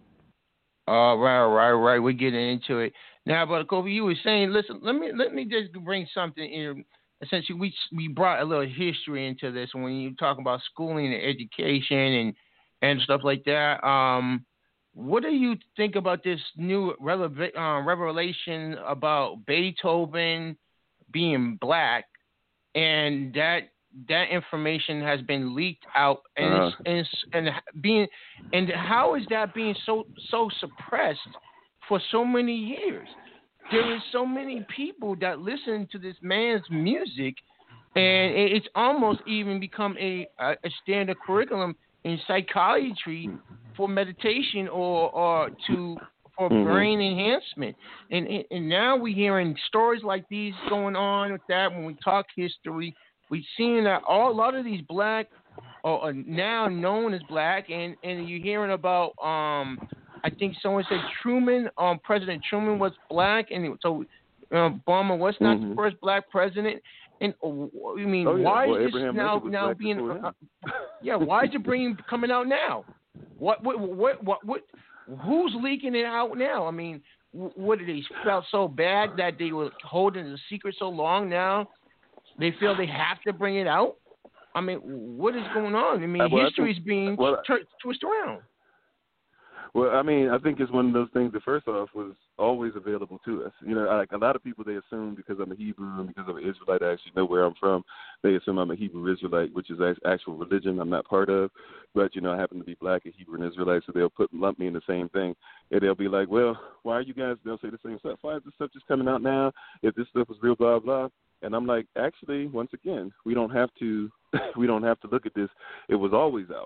All right, all right, all right. We're getting into it now, Brother Kobe. You were saying, listen, let me let me just bring something in. Essentially, we we brought a little history into this when you talk about schooling and education and and stuff like that. Um, what do you think about this new releva- uh, revelation about Beethoven being black, and that that information has been leaked out, and Uh-huh. it's, and, it's, and being and how is that being so so suppressed for so many years? There is so many people that listen to this man's music, and it- it's almost even become a a a standard curriculum in psychiatry for meditation or or to for Mhm. brain enhancement. And, and and now we're hearing stories like these going on with that. When we talk history, we've seen that all, a lot of these black are are now known as black, and, and you're hearing about um I think someone said Truman, um President Truman was black, and so um, Obama was not Mhm. the first black president. And uh, I mean, Oh, yeah. why Well, is this Abraham now Lincoln was now black being before him. uh, yeah? Why is it bringing coming out now? What what what what what? Who's leaking it out now? I mean, wh- what did they felt so bad that they were holding it a secret so long? Now they feel they have to bring it out. I mean, what is going on? I mean, Uh, well, I history think- is being well, tur- twisted around. Well, I mean, I think it's one of those things that first off was always available to us. You know, like a lot of people, they assume because I'm a Hebrew and because I'm an Israelite, I actually know where I'm from. They assume I'm a Hebrew Israelite, which is act- actual religion I'm not part of. But, you know, I happen to be black and Hebrew and Israelite, so they'll put lump me in the same thing. And they'll be like, well, why are you guys, they'll say the same stuff. Why is this stuff just coming out now? If this stuff was real, blah, blah. And I'm like, actually, once again, we don't have to, we don't have to look at this. It was always out.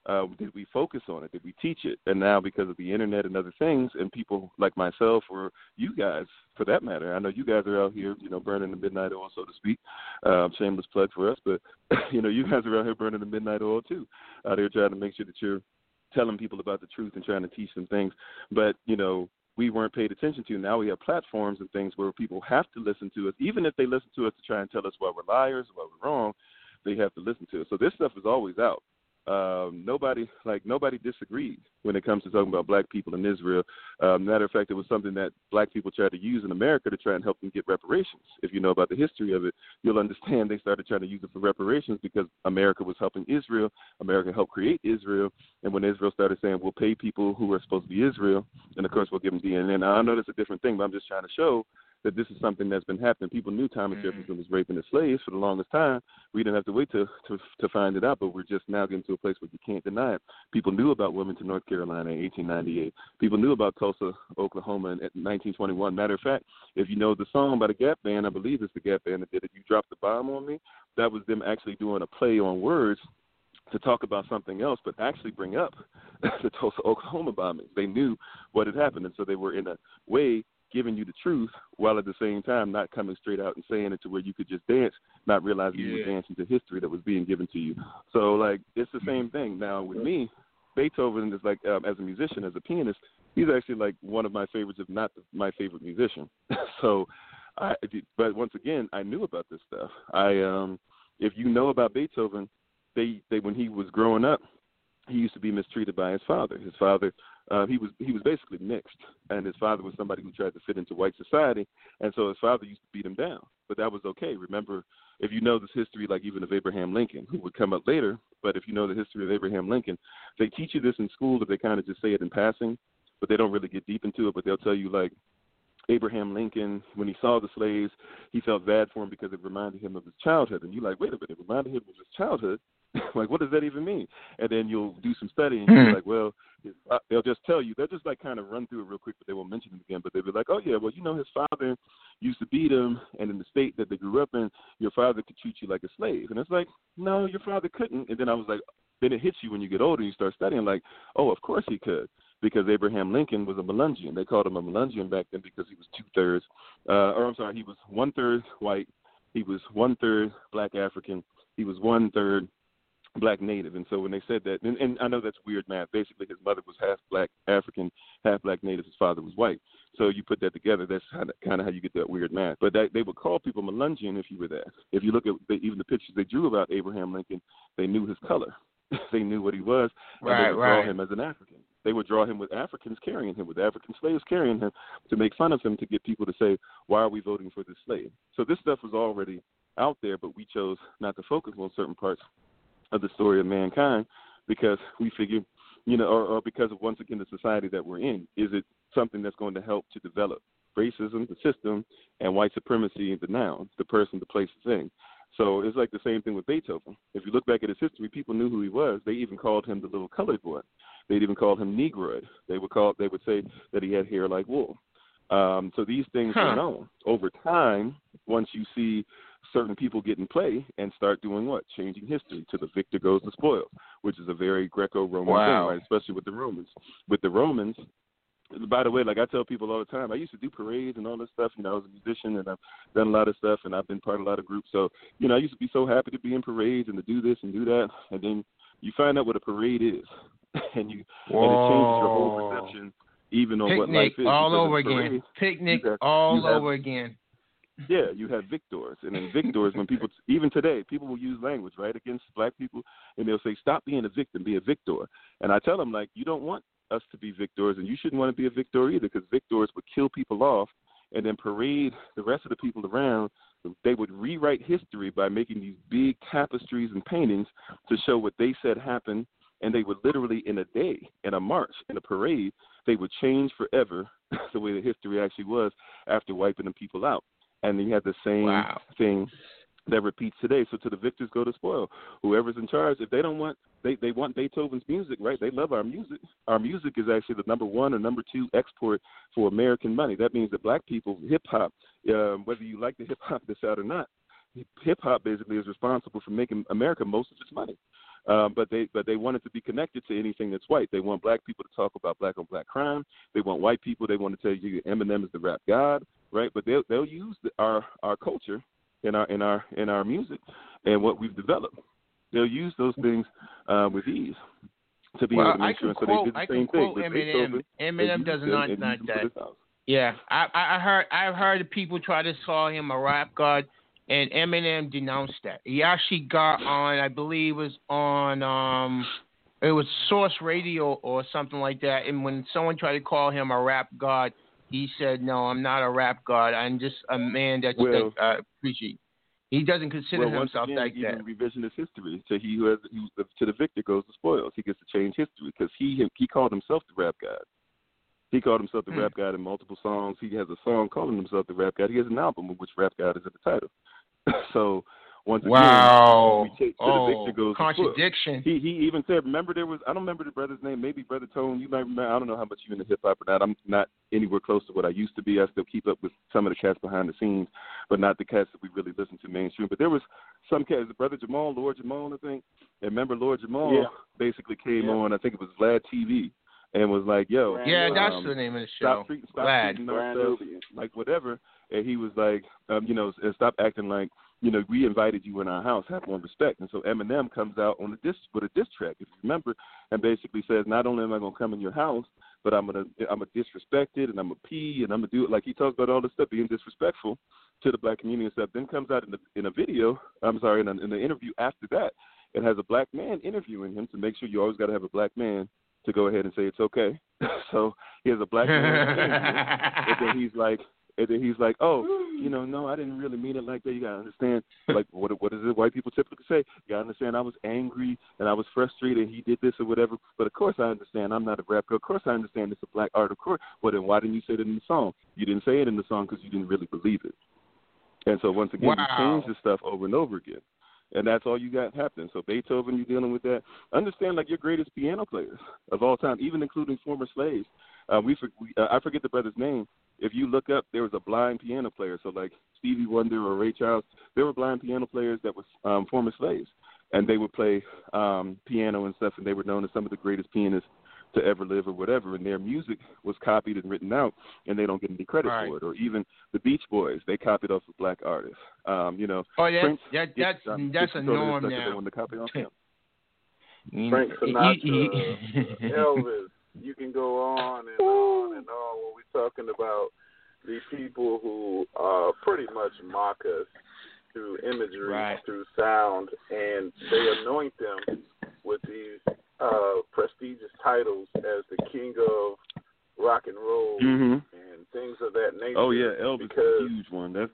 Uh, did we focus on it? Did we teach it? And now because of the internet and other things, and people like myself or you guys, for that matter, I know you guys are out here, you know, burning the midnight oil, so to speak. Uh, shameless plug for us, but you know, you guys are out here burning the midnight oil too. Out here trying to make sure that you're telling people about the truth and trying to teach them things. But you know, we weren't paid attention to. Now we have platforms and things where people have to listen to us, even if they listen to us to try and tell us why we're liars, why we're wrong. They have to listen to us. So this stuff is always out. Um, nobody, like nobody disagreed when it comes to talking about black people in Israel. Um, matter of fact, it was something that black people tried to use in America to try and help them get reparations. If you know about the history of it, you'll understand they started trying to use it for reparations because America was helping Israel. America helped create Israel. And when Israel started saying, we'll pay people who are supposed to be Israel, and of course we'll give them D N A. Now, I know that's a different thing, but I'm just trying to show that this is something that's been happening. People knew Thomas mm-hmm. Jefferson was raping the slaves for the longest time. We didn't have to wait to, to to find it out, but we're just now getting to a place where you can't deny it. People knew about Wilmington, North Carolina in eighteen ninety-eight. People knew about Tulsa, Oklahoma in nineteen twenty-one. Matter of fact, if you know the song by the Gap Band, I believe it's the Gap Band that did it, You Dropped the Bomb on Me, that was them actually doing a play on words to talk about something else, but actually bring up the Tulsa, Oklahoma bombings. They knew what had happened, and so they were in a way giving you the truth while at the same time not coming straight out and saying it to where you could just dance, not realizing yeah. you were dancing to history that was being given to you. So, like, it's the same thing. Now, with me, Beethoven is like, um, as a musician, as a pianist, he's actually like one of my favorites, if not my favorite musician. so, I, but once again, I knew about this stuff. I, um, if you know about Beethoven, they, they when he was growing up, he used to be mistreated by his father. His father, uh, he was he was basically mixed, and his father was somebody who tried to fit into white society, and so his father used to beat him down. But that was okay. Remember, if you know this history, like even of Abraham Lincoln, who would come up later, but if you know the history of Abraham Lincoln, they teach you this in school, but they kind of just say it in passing, but they don't really get deep into it, but they'll tell you, like, Abraham Lincoln, when he saw the slaves, he felt bad for him because it reminded him of his childhood. And you're like, wait a minute, it reminded him of his childhood? Like, what does that even mean? And then you'll do some study, and you're like, well, uh, they'll just tell you. They'll just, like, kind of run through it real quick, but they won't mention it again. But they'll be like, oh, yeah, well, you know, his father used to beat him, and in the state that they grew up in, your father could treat you like a slave. And it's like, no, your father couldn't. And then I was like, then it hits you when you get older and you start studying, like, oh, of course he could. Because Abraham Lincoln was a Melungeon. They called him a Melungeon back then because he was two-thirds, uh, or I'm sorry, he was one-third white, he was one-third black African, he was one-third black native. And so when they said that, and, and I know that's weird math. Basically, his mother was half black African, half black native. His father was white. So you put that together, that's kind of, kind of how you get that weird math. But that, they would call people Melungeon if you were that. If you look at the, even the pictures they drew about Abraham Lincoln, they knew his color. They knew what he was, and right, they would right. draw him as an African. They would draw him with Africans carrying him, with African slaves carrying him, to make fun of him, to get people to say, why are we voting for this slave? So this stuff was already out there, but we chose not to focus on certain parts of the story of mankind because we figured, you know, or, or because of, once again, the society that we're in. Is it something that's going to help to develop racism, the system, and white supremacy, the noun, the person, the place, the thing? So it's like the same thing with Beethoven. If you look back at his history, people knew who he was. They even called him the little colored boy. They'd even called him Negroid. They would call. They would say that he had hair like wool. Um, so these things huh. are known. Over time, once you see certain people get in play and start doing what? Changing history to the victor goes the spoils, which is a very Greco-Roman wow. thing, right? Especially with the Romans. With the Romans, by the way, like I tell people all the time, I used to do parades and all this stuff. You know, I was a musician and I've done a lot of stuff and I've been part of a lot of groups. So, you know, I used to be so happy to be in parades and to do this and do that. And then you find out what a parade is, and you Whoa. and it changes your whole perception, even on Picnic what life is. all Because over parade, again. Picnic have, all have, over again. Yeah, you have victors, and in victors, when people, even today, people will use language, right, against black people, and they'll say, stop being a victim, be a victor. And I tell them, like, you don't want us to be victors, and you shouldn't want to be a victor either, because victors would kill people off and then parade the rest of the people around. They would rewrite history by making these big tapestries and paintings to show what they said happened, and they would literally, in a day, in a march, in a parade, they would change forever the way the history actually was after wiping the people out. And then you have the same wow. thing that repeats today. So to the victors go the spoil. Whoever's in charge, if they don't want, they, they want Beethoven's music, right? They love our music. Our music is actually the number one or number two export for American money. That means that black people, hip-hop, um, whether you like the hip-hop that's out or not, hip-hop basically is responsible for making America most of its money. Um, but they but they want it to be connected to anything that's white. They want black people to talk about black on black crime. They want white people. They want to tell you Eminem is the rap god, right? But they'll they'll use the, our our culture in our in our in our music and what we've developed. They'll use those things uh, with ease to be well, able to make I sure. can So quote, they did the I same can thing. quote With Eminem. Beethoven, Eminem does not not that. Yeah, I I heard I've heard people try to call him a rap god, and Eminem denounced that. He actually got on, I believe, it was on um, it was Source Radio or something like that. And when someone tried to call him a rap god, he said, "No, I'm not a rap god. I'm just a man that well, that uh, appreciate." He doesn't consider well, himself again, like even that. revisionist history. To he who has he, to the victor goes the spoils. He gets to change history because he he called himself the rap god. He called himself the hmm. rap god in multiple songs. He has a song calling himself the rap god. He has an album in which rap god is in the title. So once again, wow, we take, to oh, the victor goes contradiction. He he even said, remember there was I don't remember the brother's name, maybe Brother Tone. You might remember. I don't know how much you into hip hop or not. I'm not anywhere close to what I used to be. I still keep up with some of the cats behind the scenes, but not the cats that we really listen to mainstream. But there was some cats, Brother Jamal, Lord Jamal, I think. And remember Lord Jamal yeah. basically came yeah. on. I think it was Vlad T V. And was like, yo, yeah, that's um, the name of the show. Stop treating, stop Glad. treating ourselves like whatever. And he was like, um, you know, and stop acting like, you know, we invited you in our house. Have more respect. And so Eminem comes out on a diss with a diss track, if you remember, and basically says, not only am I gonna come in your house, but I'm gonna I'm gonna disrespect it, and I'm gonna pee, and I'm gonna do it. Like he talks about all this stuff, being disrespectful to the black community and stuff. Then comes out in the in a video. I'm sorry, in, a, in the interview after that, it has a black man interviewing him to make sure you always got to have a black man to go ahead and say it's okay. So he has a black man and then he's like, and then he's like, oh, you know, no, I didn't really mean it like that. You gotta understand, like, what what is it white people typically say? You gotta understand, I was angry and I was frustrated. And he did this or whatever. But of course, I understand. I'm not a rap girl. Of course, I understand it's a black art. Of course. Well, then why didn't you say it in the song? You didn't say it in the song because you didn't really believe it. And so once again, wow. you change the stuff over and over again. And that's all you got happening. So Beethoven, you're dealing with that. Understand, like, your greatest piano players of all time, even including former slaves. Uh, we, we uh, I forget the brother's name. If you look up, there was a blind piano player. So like Stevie Wonder or Ray Charles, there were blind piano players that were um, former slaves, and they would play um, piano and stuff, and they were known as some of the greatest pianists to ever live or whatever, and their music was copied and written out, and they don't get any credit right. for it. Or even the Beach Boys, they copied off of black artists. Um, you know, oh, yeah, Prince, that, that's um, that's a norm now. They wanted to copy off him. Frank Sinatra, Elvis. You can go on and on and on when we're talking about these people who uh, pretty much mock us through imagery, right. through sound, and they anoint them with these uh, prestigious titles as the king of rock and roll mm-hmm. and things of that nature. Oh yeah, Elvis because, is a huge one. That's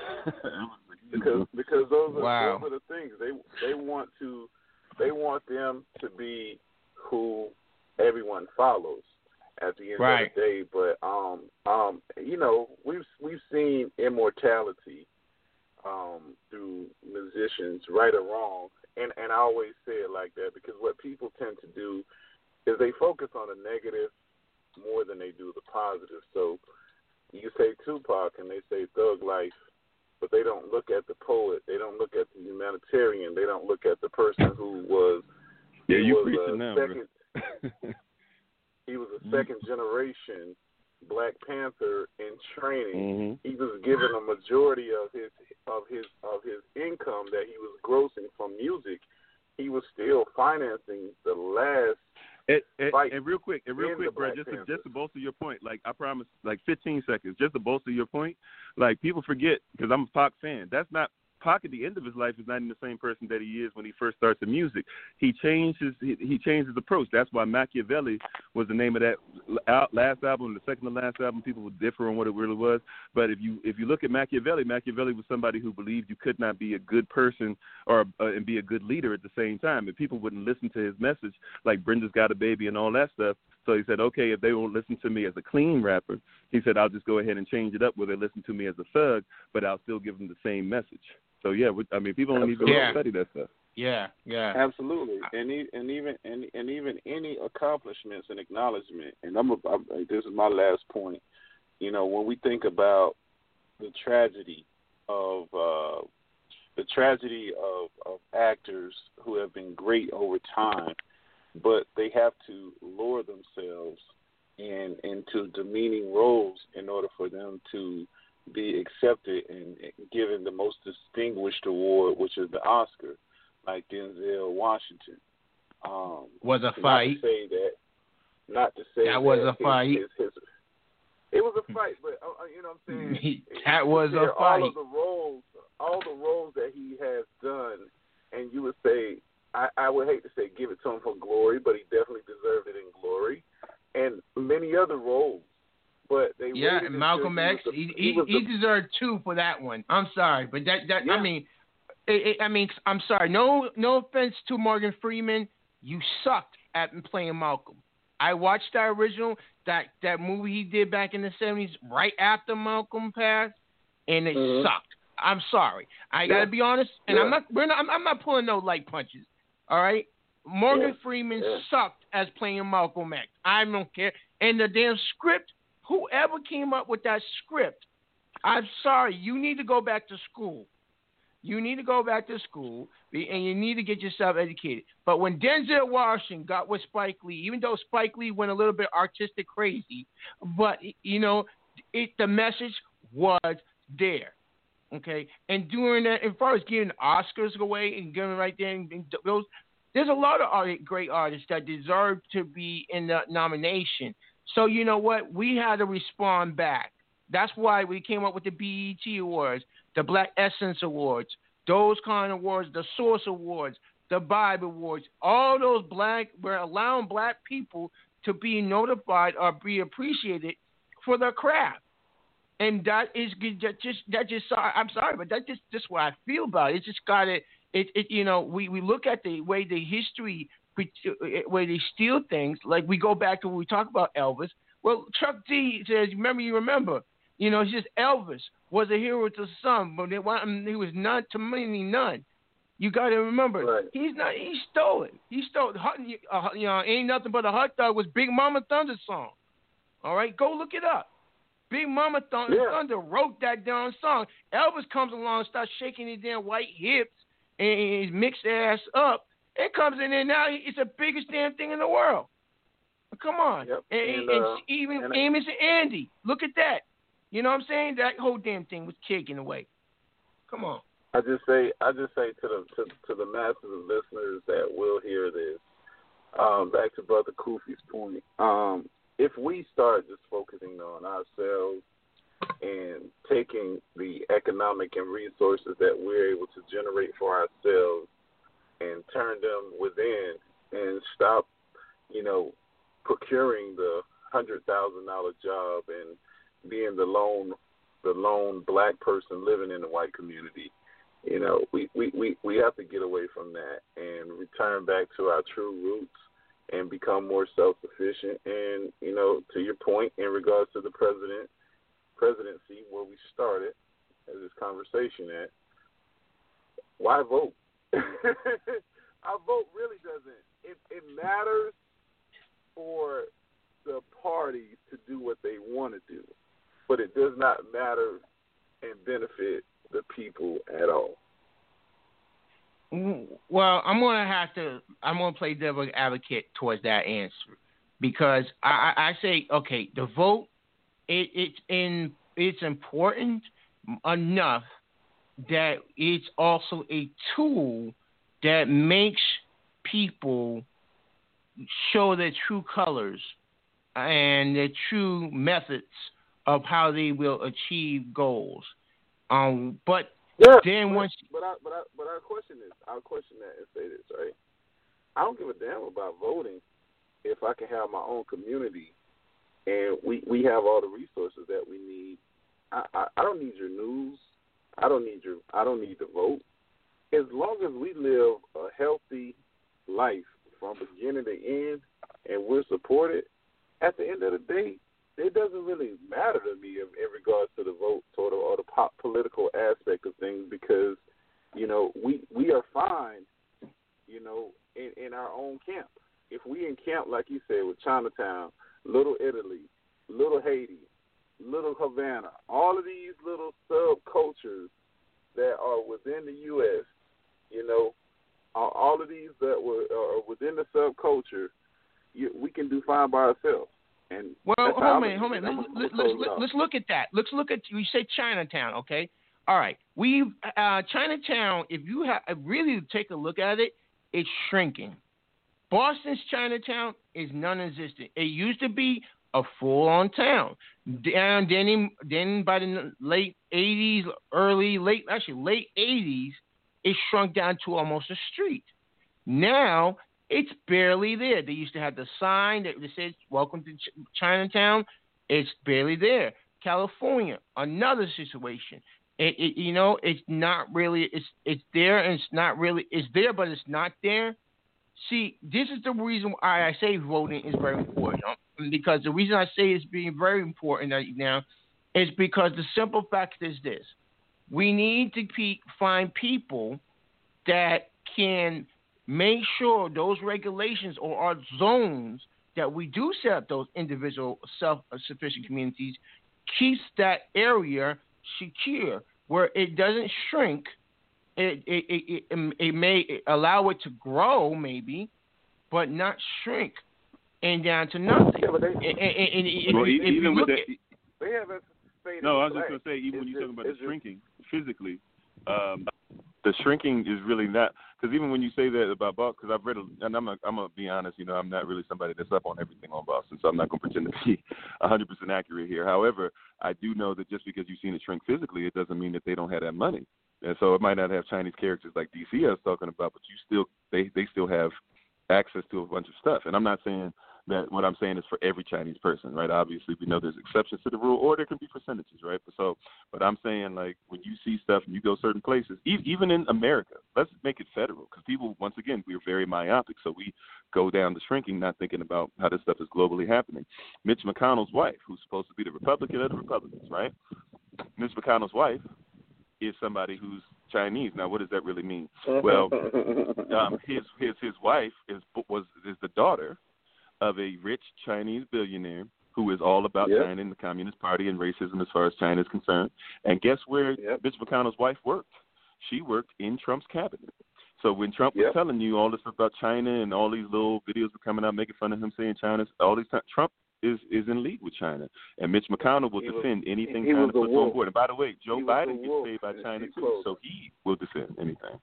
because because those are, wow. those are the things they they want to they want them to be who everyone follows at the end right. of the day. But um um you know we've we've seen immortality um through musicians, right or wrong. And and I always say it like that because what people tend to do is they focus on the negative more than they do the positive. So you say Tupac and they say Thug Life, but they don't look at the poet. They don't look at the humanitarian. They don't look at the person who was yeah, you was preaching a now, second, he was a second generation Black Panther in training. Mm-hmm. He was given a majority of his of his of his income that he was grossing from music. He was still financing the last and, and, fight. And real quick, and real quick, bro, just to, just to bolster your point, like I promise, like fifteen seconds, just to bolster your point. Like people forget because I'm a Pac fan. That's not. Pac at the end of his life is not even the same person that he is when he first starts the music. He changed his he, he changed his approach. That's why Machiavelli was the name of that last album. The second to last album, people would differ on what it really was. But if you if you look at Machiavelli, Machiavelli was somebody who believed you could not be a good person or uh, and be a good leader at the same time. And people wouldn't listen to his message, like Brenda's Got a Baby and all that stuff. So he said, okay, if they won't listen to me as a clean rapper, he said, I'll just go ahead and change it up where they listen to me as a thug, but I'll still give them the same message. So yeah, I mean, people don't even yeah. study that stuff. Yeah, yeah, absolutely, and e- and even and, and even any accomplishments and acknowledgement. And I'm, a, I'm this is my last point. You know, when we think about the tragedy of uh, the tragedy of, of actors who have been great over time, but they have to lower themselves in, into demeaning roles in order for them to be accepted and given the most distinguished award, which is the Oscar, like Denzel Washington. Um, was a fight. Not to say that. Not to say that was that a his, fight. His, his, it was a fight, but uh, you know what I'm saying. that was a fight. All of the roles, all the roles that he has done, and you would say, I, I would hate to say give it to him for glory, but he definitely deserved it in glory, and many other roles. But they yeah, and Malcolm X, he, he, he, he deserved two for that one. I'm sorry, but that that yeah. I mean, it, it, I mean, I'm sorry. No, no offense to Morgan Freeman, you sucked at playing Malcolm. I watched that original, that, that movie he did back in the seventies, right after Malcolm passed, and it mm-hmm. sucked. I'm sorry. I yeah. gotta be honest, and yeah. I'm not. We're not. I'm, I'm not pulling no light punches. All right. Morgan yeah. Freeman yeah. sucked as playing Malcolm X. I don't care. And the damn script. Whoever came up with that script, I'm sorry. You need to go back to school. You need to go back to school, and you need to get yourself educated. But when Denzel Washington got with Spike Lee, even though Spike Lee went a little bit artistic crazy, but, you know, it, the message was there, okay? And doing that, as far as giving Oscars away and giving right there, and, and those, there's a lot of art, great artists that deserve to be in the nomination. So, you know what? We had to respond back. That's why we came up with the B E T Awards, the Black Essence Awards, those kind of awards, the Source Awards, the Bible Awards, all those black, we're allowing black people to be notified or be appreciated for their craft. And that is that just, that just, I'm sorry, but that's just, just what I feel about it. It's just got to, it, it, you know, we, we look at the way the history, where they steal things, like we go back to when we talk about Elvis. Well, Chuck D says, remember, you remember. You know, it's just Elvis was a hero to some, but they want him, he was none to many none. You got to remember, right. he's not. He stole it. He stole. Uh, you know, ain't nothing but a hot dog was Big Mama Thunder's song. All right, go look it up. Big Mama Thunder, yeah. Thunder wrote that damn song. Elvis comes along, and starts shaking his damn white hips and his mixed ass up. It comes in there now. It's the biggest damn thing in the world. Come on, yep. and, and, and uh, even and Amos and Andy. Look at that. You know what I'm saying? That whole damn thing was taken away. Come on. I just say, I just say to the to, to the masses of listeners that will hear this. Um, back to Brother Kofi's point. Um, if we start just focusing on ourselves and taking the economic and resources that we're able to generate for ourselves and turn them within, and stop, you know, procuring the hundred thousand dollar job and being the lone the lone black person living in the white community. You know, we, we, we, we have to get away from that and return back to our true roots and become more self-sufficient. And, you know, to your point in regards to the president presidency, where we started as this conversation at, why vote? Our vote really doesn't. It, it matters for the parties to do what they want to do, but it does not matter and benefit the people at all. Well, I'm gonna have to. I'm gonna play devil's advocate towards that answer, because I, I say, okay, the vote, it, it's in, it's important enough that it's also a tool that makes people show their true colors and their true methods of how they will achieve goals. Um, but yeah, then but, once, but I, but I, but our question is, I'll question that and say this, right? I don't give a damn about voting if I can have my own community and we, we have all the resources that we need. I, I, I don't need your news. I don't need your. I don't need to vote. As long as we live a healthy life from beginning to end and we're supported, at the end of the day, it doesn't really matter to me in, in regards to the vote or the, or the pop political aspect of things, because, you know, we we are fine, you know, in, in our own camp. If we in camp, like you said, with Chinatown, Little Italy, Little Haiti, Little Havana, all of these little subcultures that are within the U S, you know, all, all of these that were are within the subculture, you, we can do fine by ourselves. And well, that's hold how a minute, hold a minute. Let's, let's, let's, let's, let's look at that. Let's look at, you say Chinatown, okay? All right. We uh, Chinatown, if you have really take a look at it, it's shrinking. Boston's Chinatown is non-existent. It used to be a full-on town. Down then, in, then by the late eighties, early late actually late eighties, it shrunk down to almost a street. Now it's barely there. They used to have the sign that said "Welcome to Ch- Chinatown." It's barely there. California, another situation. It, it, you know, it's not really. It's it's there and it's not really. It's there, but it's not there. See, this is the reason why I say voting is very important. Because the reason I say it's being very important right now is because the simple fact is this: we need to pe- find people that can make sure those regulations or our zones that we do set up those individual self-sufficient communities keeps that area secure, where it doesn't shrink. It it, it, it, it may allow it to grow, maybe, but not shrink and down to nothing. Yeah, but they, and, and, and, and well, if, even if you with look that, at, they haven't faded. no, I was black. just gonna say, even when It's you're talking just- about the it's just- shrinking physically, um, the shrinking is really not, because even when you say that about Boston, because I've read, a, and I'm a, I'm gonna be honest, you know, I'm not really somebody that's up on everything on Boston, so I'm not gonna pretend to be one hundred percent accurate here. However, I do know that just because you've seen it shrink physically, it doesn't mean that they don't have that money. And so it might not have Chinese characters like D C I was talking about, but you still they, they still have access to a bunch of stuff. And I'm not saying that what I'm saying is for every Chinese person, right? Obviously, we know there's exceptions to the rule, or there can be percentages, right? But so, but I'm saying, like, when you see stuff and you go certain places, e- even in America, let's make it federal, because people, once again, we're very myopic, so we go down the shrinking, not thinking about how this stuff is globally happening. Mitch McConnell's wife, who's supposed to be the Republican of the Republicans, right? Mitch McConnell's wife is somebody who's Chinese. Now, what does that really mean? Well, um, his his his wife is was is the daughter of a rich Chinese billionaire who is all about Yep. China and the Communist Party and racism as far as China is concerned. And guess where Yep. Mitch McConnell's wife worked? She worked in Trump's cabinet. So when Trump was Yep. telling you all this stuff about China and all these little videos were coming out making fun of him saying China's all these times, Trump is is in league with China, and Mitch McConnell will He was- defend anything he China was a puts on wolf. board. And by the way, Joe He was Biden a gets wolf paid by in China sheep's too, clothing. so he will defend anything.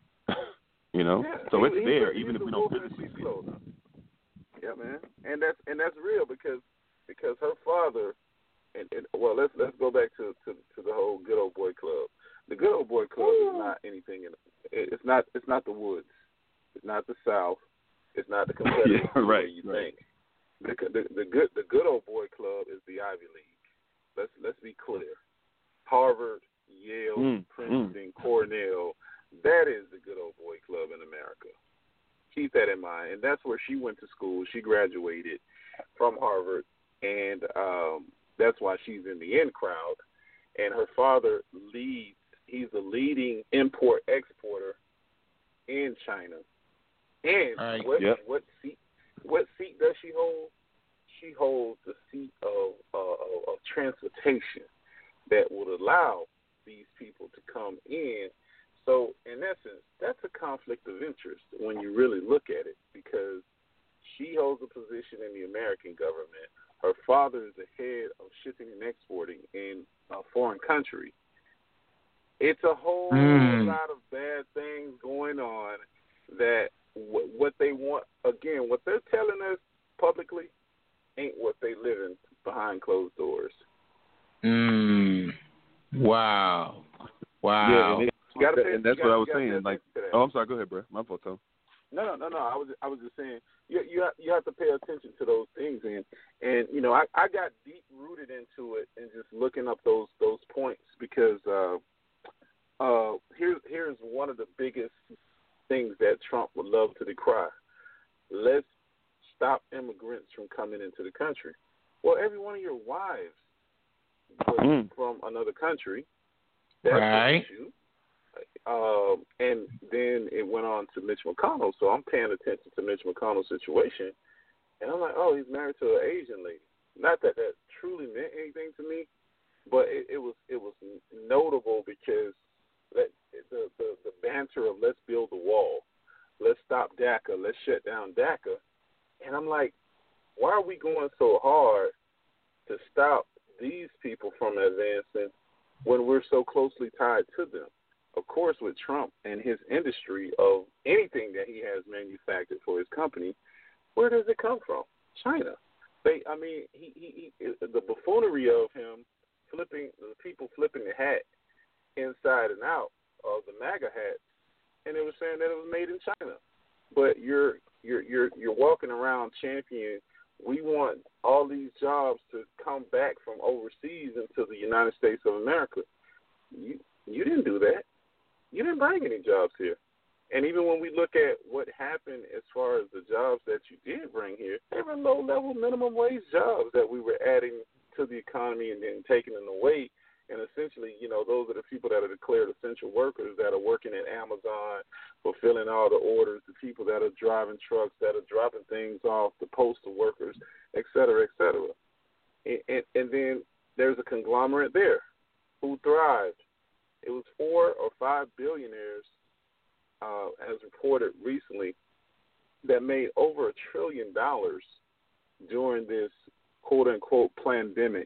you know, Yeah, so he- it's he's there, a- even he's if we a don't wolf in physically sheep's see it. clothing. Yeah, man, and that's and that's real because because her father, and, and well, let's let's go back to, to to the whole Good Old Boy Club. The Good Old Boy Club is not anything in it, it's not it's not the woods, it's not the South, it's not the Confederacy Yeah, the way right, you right. think. The, the the good the Good Old Boy Club is the Ivy League. Let's let's be clear. Harvard, Yale, Mm, Princeton, Cornell. That is the Good Old Boy Club in America. Keep that in mind. And that's where she went to school. She graduated from Harvard, and um, that's why she's in the in crowd. And her father leads. He's the leading import exporter in China. And All right. what Yep. what seat what seat does she hold? She holds the seat of uh, of, of transportation that would allow these people to come in. So, in essence, that's a conflict of interest when you really look at it, because she holds a position in the American government. Her father is the head of shipping and exporting in a foreign country. It's a whole Mm. lot of bad things going on that w- what they want, again, what they're telling us publicly ain't what they living behind closed doors. Mm. Wow. Wow. Yeah, and, it, You gotta pay- and that's you what gotta- I was you gotta pay saying. Like, attention to that. oh, I'm sorry. Go ahead, bro. My fault, Tom. No, no, no, no. I was, I was just saying, you, you, have, you have to pay attention to those things, and, and you know, I, I got deep rooted into it and just looking up those, those points because, uh, uh, here's, here's one of the biggest things that Trump would love to decry. Let's stop immigrants from coming into the country. Well, every one of your wives was Mm. from another country. That's Right. an issue. Um, and then it went on to Mitch McConnell, so I'm paying attention to Mitch McConnell's situation, and I'm like, oh, he's married to an Asian lady. Not that that truly meant anything to me, but it, it was it was notable because that of let's build the wall, let's stop DACA, let's shut down DACA. And I'm like, why are we going so hard to stop these people from advancing when we're so closely tied to them? Of course, with Trump and his industry of anything that he has manufactured for his company, where does it come from? China. They, I mean, he, he, he, the buffoonery of him flipping, the people flipping the hat inside and out of the MAGA hat, and it was saying that it was made in China. But you're you're you're you're walking around championing, we want all these jobs to come back from overseas into the United States of America. You you didn't do that. You didn't bring any jobs here. And even when we look at what happened as far as the jobs that you did bring here, they were low-level minimum wage jobs that we were adding to the economy and then taking them away. And essentially, you know, those are the people that are declared essential workers that are working at Amazon, fulfilling all the orders, the people that are driving trucks, that are dropping things off, the postal workers, et cetera, et cetera. And, and, and then there's a conglomerate there who thrived. It was four or five billionaires, uh, as reported recently, that made over a trillion dollars during this quote-unquote pandemic.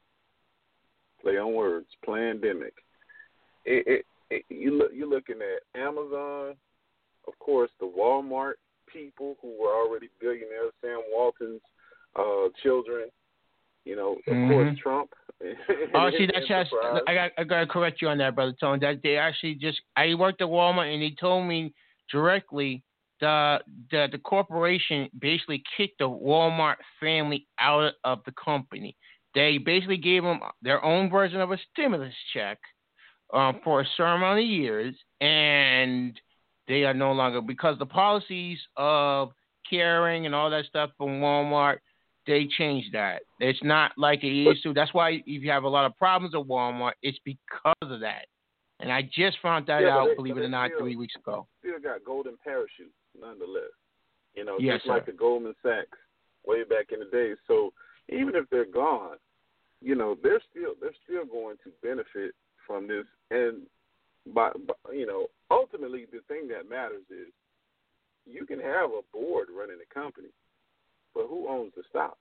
Play on words, pandemic. It, it, it, you look, you're looking at Amazon, of course, the Walmart people who were already billionaires, Sam Walton's uh, children, you know, of mm-hmm. course, Trump. Oh, see, that's just, I got I got to correct you on that, Brother Tone. That they actually just, I worked at Walmart and they told me directly the the the corporation basically kicked the Walmart family out of the company. They basically gave them their own version of a stimulus check um, for a certain amount of years, and they are no longer, because the policies of caring and all that stuff from Walmart, they changed that. It's not like it used to. That's why if you have a lot of problems at Walmart, it's because of that. And I just found that yeah, out, they, believe it or not, still, three weeks ago. Still got golden parachutes, nonetheless. You know, yes, just like sir. the Goldman Sachs way back in the day. So even if they're gone, you know, they're still they're still going to benefit from this. And by, by you know, ultimately the thing that matters is you can have a board running a company, but who owns the stocks?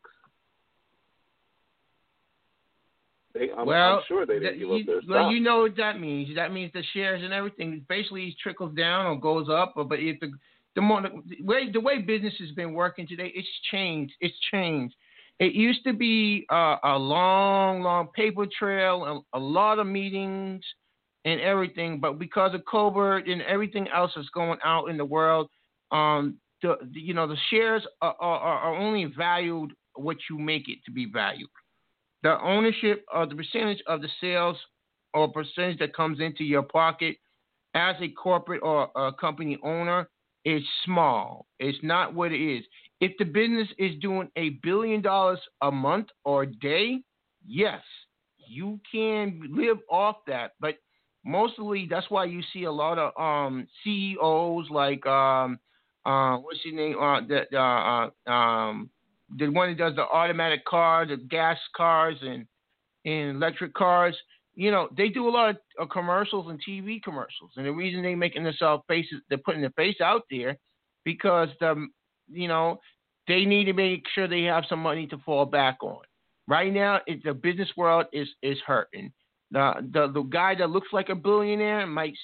They, I'm, well, I'm sure they didn't that, give you, up their stocks. Well, you know what that means. That means the shares and everything basically trickles down or goes up. Or, but if the the, more, the way the way business has been working today, it's changed. It's changed. It used to be uh, a long, long paper trail, a, a lot of meetings and everything. But because of COVID and everything else that's going out in the world, um, the, the you know the shares are, are, are only valued what you make it to be valued. The ownership or the percentage of the sales or percentage that comes into your pocket as a corporate or a company owner is small. It's not what it is. If the business is doing a billion dollars a month or a day, yes, you can live off that. But mostly that's why you see a lot of um, C E Os like um, uh, what's his name? Uh, the, uh, uh, um, the one that does the automatic car, the gas cars, and, and electric cars. You know, they do a lot of uh, commercials and T V commercials. And the reason they're making themselves faces, they're putting their face out there because, the, you know, they need to make sure they have some money to fall back on. Right now, it, the business world is, is hurting. The, the the guy that looks like a billionaire might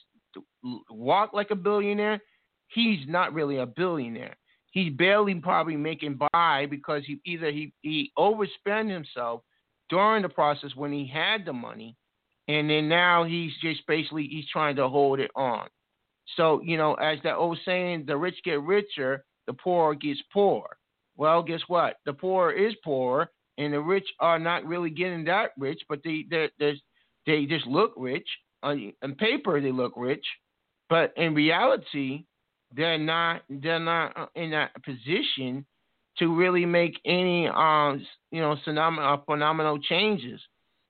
walk like a billionaire. He's not really a billionaire. He's barely probably making by because he either he, he overspent himself during the process when he had the money, and then now he's just basically he's trying to hold it on. So, you know, as that old saying, the rich get richer, the poor gets poor. Well, guess what? The poor is poor, and the rich are not really getting that rich, but they they they just look rich. On, on paper, they look rich, but in reality, they're not they're not in that position to really make any um you know phenomenal phenomenal changes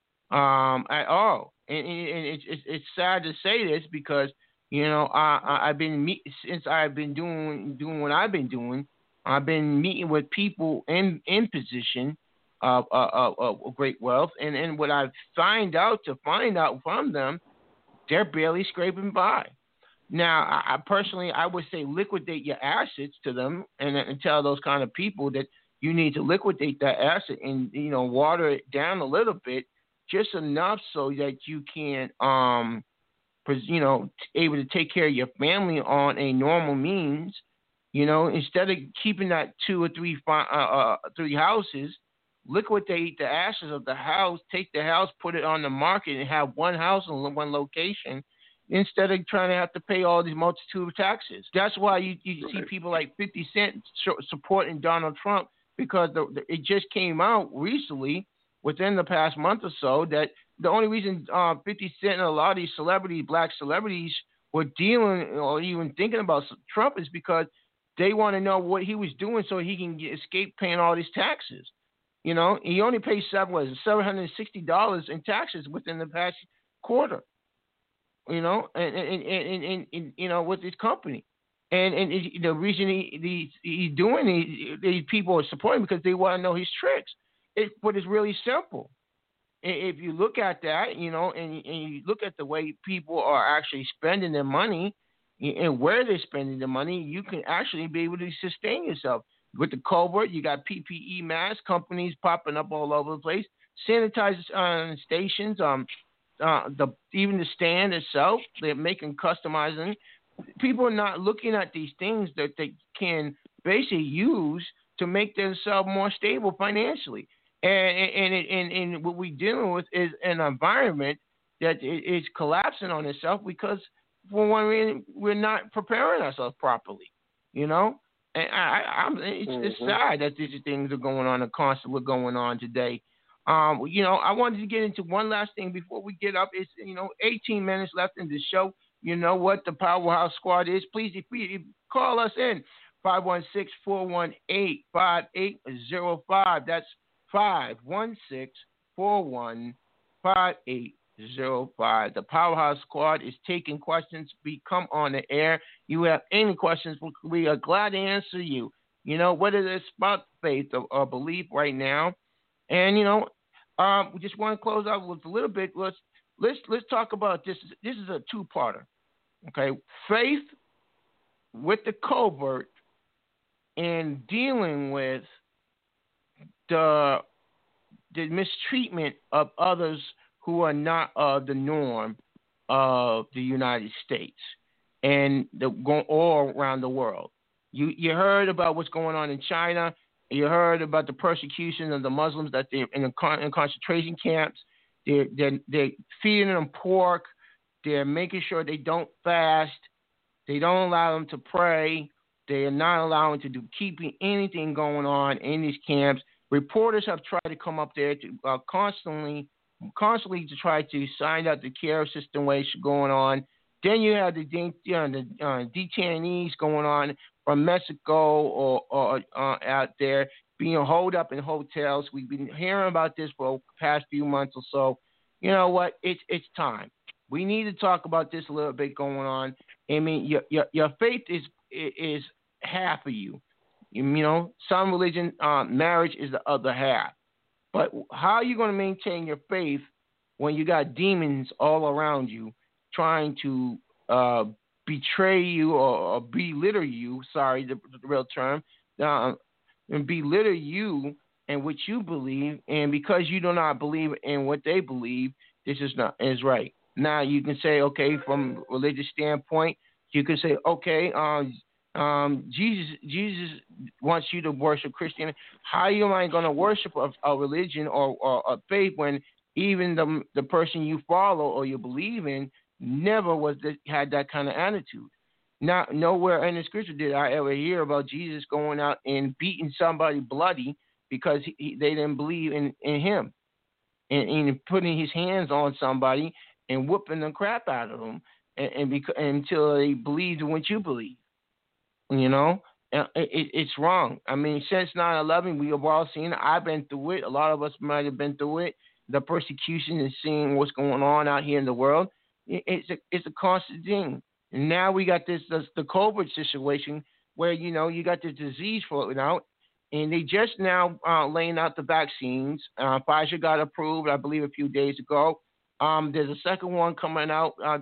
um at all. And, and it's, it's it's sad to say this because you know I I've been meet, since I've been doing doing what I've been doing. I've been meeting with people in in position of of, of great wealth, and and what I find out to find out from them, they're barely scraping by. Now, I, I personally, I would say liquidate your assets to them, and, and tell those kind of people that you need to liquidate that asset and, you know, water it down a little bit, just enough so that you can, um, you know, able to take care of your family on a normal means. You know, instead of keeping that two or three, uh, uh, three houses, liquidate the assets of the house, take the house, put it on the market, and have one house in one location, instead of trying to have to pay all these multitude of taxes. That's why you, you see people like fifty Cent supporting Donald Trump, because the, the, it just came out recently, within the past month or so, that the only reason uh, fifty Cent and a lot of these celebrities, black celebrities, were dealing or even thinking about Trump is because they want to know what he was doing so he can get, escape paying all these taxes. You know, he only paid seven, what is it, seven hundred sixty dollars in taxes within the past quarter. You know, and and, and, and, and you know, with his company. And and it, the reason he, he he's doing these, these people are supporting because they want to know his tricks. It, but it's really simple. If you look at that, you know, and, and you look at the way people are actually spending their money and where they're spending the money, you can actually be able to sustain yourself. With the COVID, you got P P E mask companies popping up all over the place, sanitizer uh, stations, um, uh, the even the stand itself, they're making customizing. People are not looking at these things that they can basically use to make themselves more stable financially. And and and, and what we're dealing with is an environment that is collapsing on itself because, for one reason, we're not preparing ourselves properly. You know, and I, I'm, it's, mm-hmm. it's sad that these things are going on and constantly going on today. Um, you know, I wanted to get into one last thing before we get up. It's, you know, eighteen minutes left in the show. You know what the Powerhouse Squad is. Please, if you call us in, five one six, four one eight, five eight zero five. That's five one six, four one, five eight zero five. The Powerhouse Squad is taking questions. We come on the air. You have any questions, we are glad to answer you. You know, whether it's about faith or, or belief right now. And, you know, um, we just want to close out with a little bit. Let's let's let's talk about this. This is a two-parter. Okay, faith with the covert and dealing with the the mistreatment of others who are not of the norm of the United States and the going all around the world. You you heard about what's going on in China. You heard about the persecution of the Muslims that they're in, the, in concentration camps. They're, they're, they're feeding them pork. They're making sure they don't fast. They don't allow them to pray. They are not allowing to do keeping anything going on in these camps. Reporters have tried to come up there to uh, constantly, constantly to try to find out the care system ways going on. Then you have the, you know, the uh, detainees going on from Mexico or, or uh, out there being holed up in hotels. We've been hearing about this for the past few months or so. You know what? It's it's time. We need to talk about this a little bit going on. I mean, your your, your faith is is half of you. You know, some religion, uh, marriage is the other half. But how are you going to maintain your faith when you got demons all around you trying to uh, betray you or, or belittle you? Sorry, the, the real term. Uh, and belittle you and what you believe, and because you do not believe in what they believe, this is not is right. Now you can say, okay, from a religious standpoint, you can say, okay, um, um, Jesus, Jesus wants you to worship Christianity. How am I going to worship a, a religion or, or a faith when even the the person you follow or you believe in never was the, had that kind of attitude? Not nowhere in the scripture did I ever hear about Jesus going out and beating somebody bloody because he, they didn't believe in, in him, and, and putting his hands on somebody and whooping the crap out of them, and, and because, until they believed in what you believe. You know, it, it, it's wrong. I mean, since nine eleven, we have all seen it. I've been through it. A lot of us might have been through it. The persecution and seeing what's going on out here in the world, it, it's a it's a constant thing. And now we got this, this the COVID situation where, you know, you got the disease floating out, and they just now uh, laying out the vaccines. Uh, Pfizer got approved, I believe, a few days ago. Um, there's a second one coming out uh, that's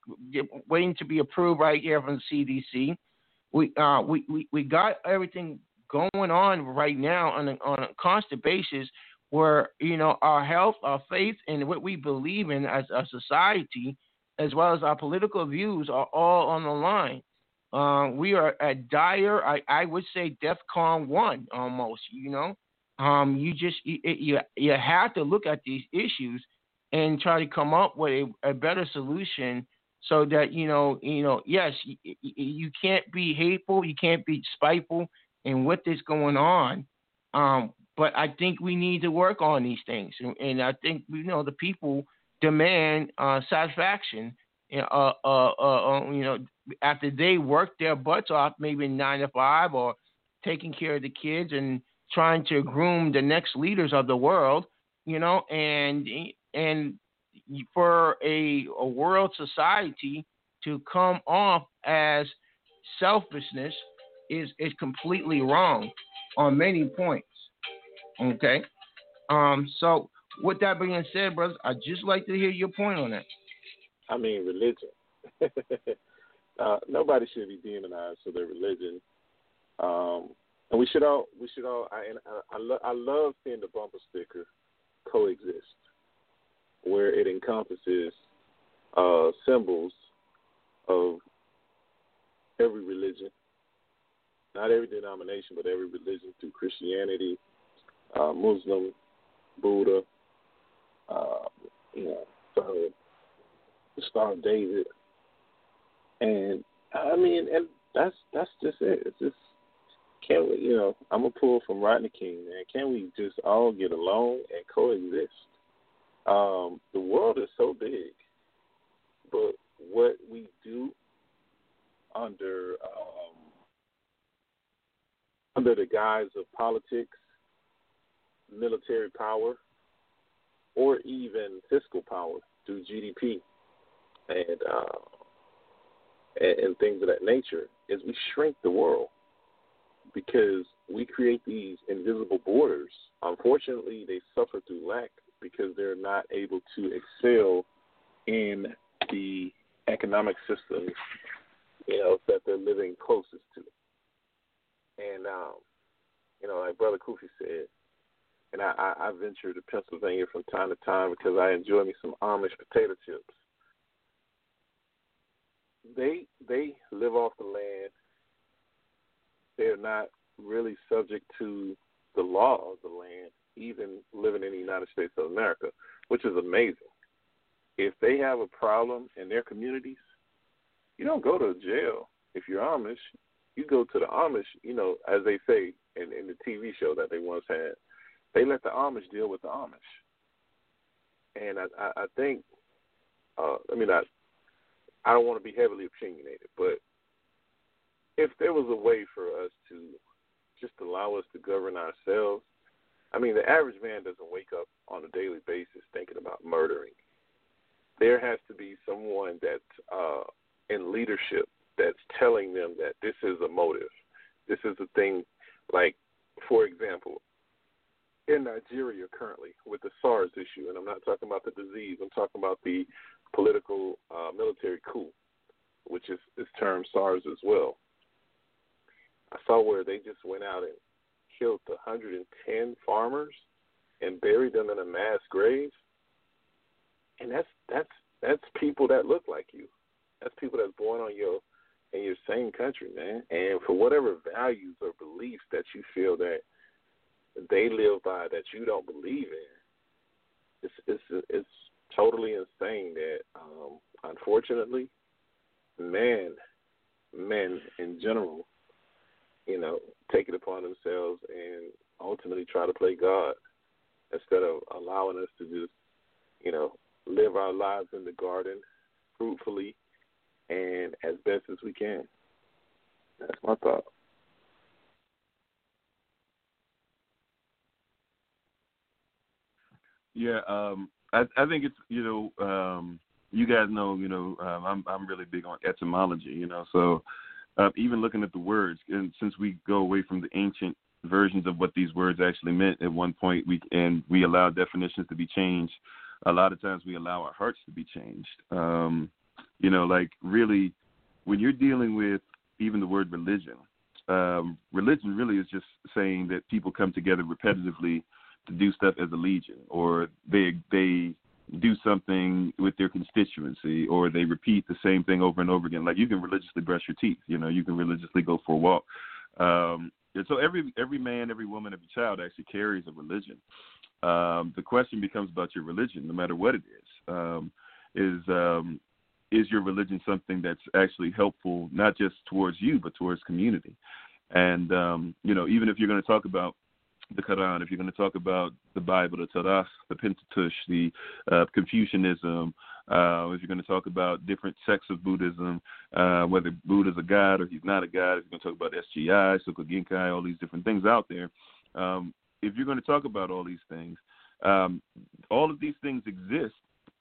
waiting to be approved right here from the C D C. We uh we, we, we got everything going on right now on a, on a constant basis where, you know, our health, our faith, and what we believe in as a society, as well as our political views, are all on the line. Uh, we are at dire, I, I would say, DEFCON one almost. You know, um, you just you, you you have to look at these issues and try to come up with a, a better solution, so that you know you know yes, you, you can't be hateful, you can't be spiteful, and what is going on. Um, but I think we need to work on these things, and, and I think you know the people demand uh, satisfaction. Uh, uh, uh, you know, after they work their butts off, maybe nine to five, or taking care of the kids and trying to groom the next leaders of the world, you know, and and for a, a world society to come off as selfishness is is completely wrong on many points. Okay, um, so with that being said, brothers, I'd just like to hear your point on that. I mean, religion. uh, nobody should be demonized for their religion, um, and we should all we should all. I and I, I, lo- I love seeing the bumper sticker coexist, where it encompasses uh, symbols of every religion, not every denomination, but every religion through Christianity, uh, Muslim, Buddha, uh, you know, so. The Star of David, and I mean, and that's that's just it. It's just can we, you know, I'm gonna pull from Rodney King, man. Can we just all get along and coexist? Um, the world is so big, but what we do under um, under the guise of politics, military power, or even fiscal power through G D P. And, uh, and and things of that nature, is we shrink the world because we create these invisible borders. Unfortunately, they suffer through lack because they're not able to excel in the economic systems, you know, that they're living closest to. And, um, you know, like Brother Kofi said, and I, I, I venture to Pennsylvania from time to time because I enjoy me some Amish potato chips. They they live off the land. They're not really subject to the law of the land, even living in the United States of America, which is amazing. If they have a problem in their communities, you don't go to jail. If you're Amish, you go to the Amish, you know, as they say in, in the T V show that they once had, they let the Amish deal with the Amish. And I, I, I think, uh, I mean, I, I don't want to be heavily opinionated, but if there was a way for us to just allow us to govern ourselves, I mean, the average man doesn't wake up on a daily basis thinking about murdering. There has to be someone that's uh, in leadership that's telling them that this is a motive. This is a thing, like, for example, in Nigeria currently with the SARS issue, and I'm not talking about the disease, I'm talking about the political uh, military coup, which is, is termed SARS as well. I saw where they just went out and killed one hundred ten farmers and buried them in a mass grave. And that's that's that's people that look like you. That's people that's born on your in your same country, man. And for whatever values or beliefs that you feel that they live by that you don't believe in, it's it's it's totally insane that um, unfortunately, man, men in general, you know, take it upon themselves and ultimately try to play God instead of allowing us to just, you know, live our lives in the garden fruitfully and as best as we can. That's my thought. Yeah, um, I, I think it's, you know, um, you guys know, you know, um, I'm I'm really big on etymology, you know, so uh, even looking at the words, and since we go away from the ancient versions of what these words actually meant at one point, we and we allow definitions to be changed. A lot of times we allow our hearts to be changed. Um, You know, like really, when you're dealing with even the word religion, um, religion really is just saying that people come together repetitively to do stuff as a legion, or they they do something with their constituency, or they repeat the same thing over and over again. Like you can religiously brush your teeth, you know, you can religiously go for a walk. Um, and so every every man, every woman, every child actually carries a religion. Um, the question becomes about your religion, no matter what it is. Um, is um, is your religion something that's actually helpful, not just towards you, but towards community? And, um, you know, even if you're going to talk about the Quran, if you're going to talk about the Bible, the Tanakh, the Pentateuch, the uh, Confucianism, uh, if you're going to talk about different sects of Buddhism, uh, whether Buddha's a god or he's not a god, if you're going to talk about S G I, Soka Gakkai, all these different things out there, um, if you're going to talk about all these things, um, all of these things exist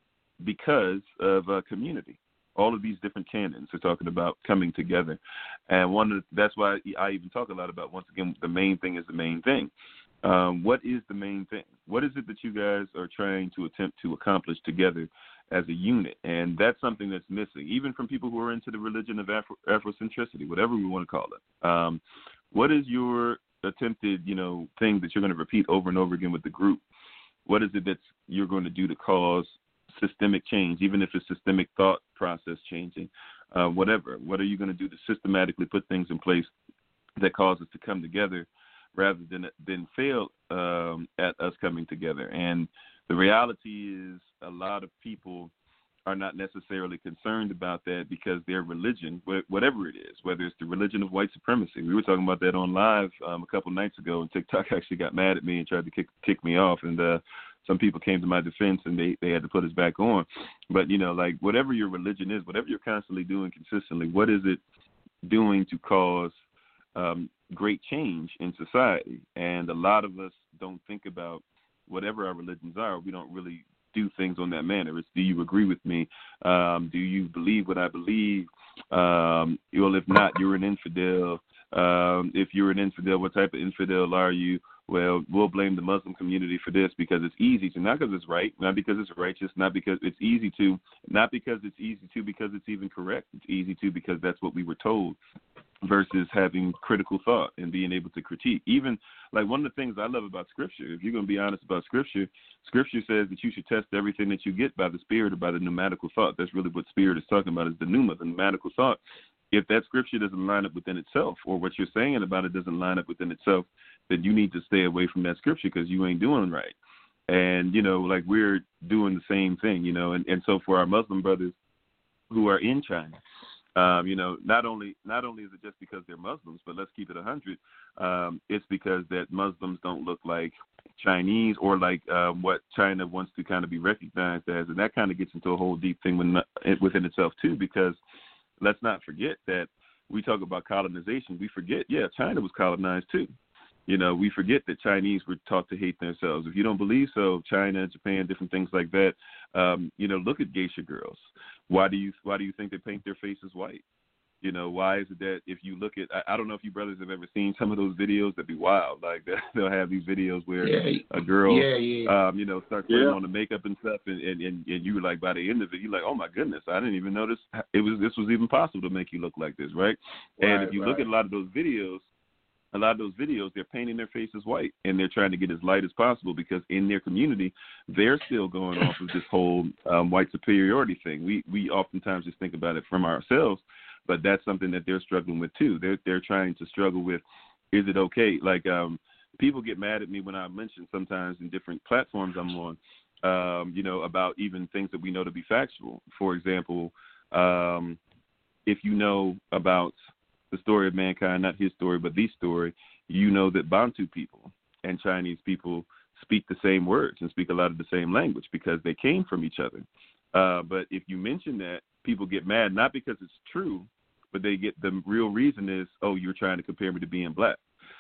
because of uh, community. All of these different canons are talking about coming together. And one of the, that's why I even talk a lot about, once again, the main thing is the main thing. Um, what is the main thing? What is it that you guys are trying to attempt to accomplish together as a unit? And that's something that's missing, even from people who are into the religion of Afro, Afrocentricity, whatever we want to call it. Um, what is your attempted, you know, thing that you're going to repeat over and over again with the group? What is it that you're going to do to cause systemic change, even if it's systemic thought process changing, uh, whatever? What are you going to do to systematically put things in place that cause us to come together rather than than fail um, at us coming together? And the reality is a lot of people are not necessarily concerned about that because their religion, whatever it is, whether it's the religion of white supremacy. We were talking about that on live um, a couple nights ago, and TikTok actually got mad at me and tried to kick kick me off. And uh, some people came to my defense, and they, they had to put us back on. But, you know, like whatever your religion is, whatever you're constantly doing consistently, what is it doing to cause um, great change in society? And a lot of us don't think about whatever our religions are. We don't really do things on that manner. It's, do you agree with me? Um, do you believe what I believe? Um, well, if not, you're an infidel. Um, if you're an infidel, what type of infidel are you? Well, we'll blame the Muslim community for this because it's easy to, not because it's right, not because it's righteous, not because it's easy to, not because it's easy to, because it's even correct. It's easy to because that's what we were told, versus having critical thought and being able to critique. Even like one of the things I love about Scripture, if you're going to be honest about Scripture, Scripture says that you should test everything that you get by the Spirit or by the pneumatical thought. That's really what Spirit is talking about, is the pneuma, the pneumatical thought. If that Scripture doesn't line up within itself, or what you're saying about it doesn't line up within itself, then you need to stay away from that Scripture because you ain't doing right. And, you know, like we're doing the same thing, you know, and, and so for our Muslim brothers who are in China, Um, you know, not only not only is it just because they're Muslims, but let's keep it one hundred. Um, it's because that Muslims don't look like Chinese or like um, what China wants to kind of be recognized as, and that kind of gets into a whole deep thing within, within itself too. Because let's not forget that we talk about colonization. We forget, yeah, China was colonized too. You know, we forget that Chinese were taught to hate themselves. If you don't believe so, China, Japan, different things like that. Um, you know, look at geisha girls. Why do you why do you think they paint their faces white? You know, why is it that if you look at, I, I don't know if you brothers have ever seen some of those videos that be wild. Like they'll have these videos where yeah. a girl, yeah, yeah. Um, you know, starts putting yeah. on the makeup and stuff, and, and, and, and you like by the end of it, you're like, oh my goodness, I didn't even notice it was this was even possible to make you look like this, right? right and if you right. look at a lot of those videos, a lot of those videos, they're painting their faces white, and they're trying to get as light as possible because in their community, they're still going off of this whole um, white superiority thing. We we oftentimes just think about it from ourselves, but that's something that they're struggling with too. They're they're trying to struggle with, is it okay? Like um, people get mad at me when I mention sometimes in different platforms I'm on, um, you know, about even things that we know to be factual. For example, um, if you know about the story of mankind, not his story, but the story, you know that Bantu people and Chinese people speak the same words and speak a lot of the same language because they came from each other. Uh, but if you mention that, people get mad, not because it's true, but they get the real reason is, oh, you're trying to compare me to being black.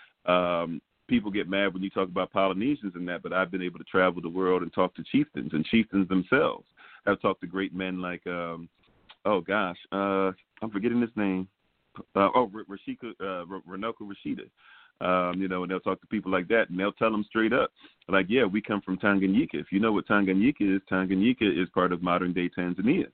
Um, people get mad when you talk about Polynesians and that, but I've been able to travel the world and talk to chieftains, and chieftains themselves. I've talked to great men like, um, oh, gosh, uh, I'm forgetting his name. Uh, oh, Rashika, uh, Renoka Rashida, um, you know, and they'll talk to people like that, and they'll tell them straight up, like, yeah, we come from Tanganyika. If you know what Tanganyika is, Tanganyika is part of modern-day Tanzania.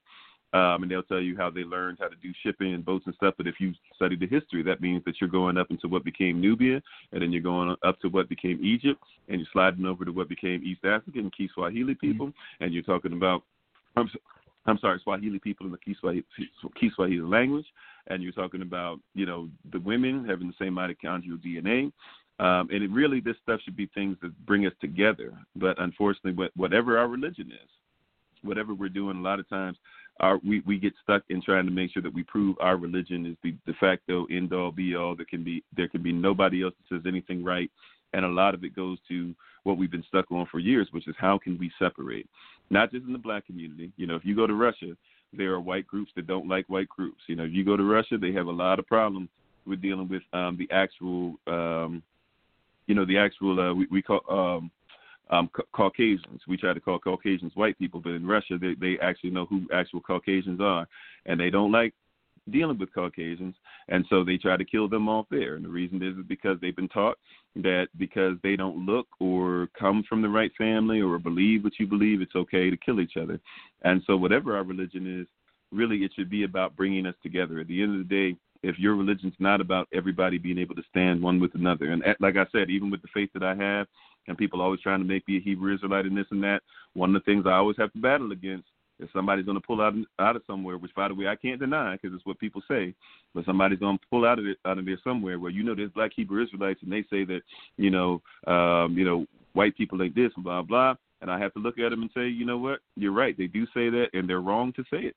Um, and they'll tell you how they learned how to do shipping and boats and stuff. But if you study the history, that means that you're going up into what became Nubia, and then you're going up to what became Egypt, and you're sliding over to what became East Africa and Kiswahili people, mm-hmm. and you're talking about, I'm, I'm sorry, Swahili people in the Kiswahili, Kiswahili language, and you're talking about, you know, the women having the same mitochondrial D N A. Um, and it really, this stuff should be things that bring us together. But unfortunately, whatever our religion is, whatever we're doing, a lot of times, Our, we, we get stuck in trying to make sure that we prove our religion is the de facto end all be all. There can be there can be nobody else that says anything right, and a lot of it goes to what we've been stuck on for years, which is how can we separate? Not just in the black community. You know, if you go to Russia, there are white groups that don't like white groups. You know, if you go to Russia, they have a lot of problems with dealing with um, the actual, um, you know, the actual uh, we, we call. Um, Um, ca- Caucasians. We try to call Caucasians white people, but in Russia, they, they actually know who actual Caucasians are, and they don't like dealing with Caucasians, and so they try to kill them off there. And the reason is because they've been taught that because they don't look or come from the right family or believe what you believe, it's okay to kill each other. And so whatever our religion is, really it should be about bringing us together. At the end of the day, if your religion's not about everybody being able to stand one with another, and like I said, even with the faith that I have, and people always trying to make me a Hebrew Israelite and this and that, one of the things I always have to battle against is somebody's going to pull out out of somewhere, which, by the way, I can't deny because it's what people say, but somebody's going to pull out of it out of there somewhere where, you know, there's black Hebrew Israelites and they say that, you know, um, you know, white people like this and blah, blah, and I have to look at them and say, you know what, you're right, they do say that, and they're wrong to say it.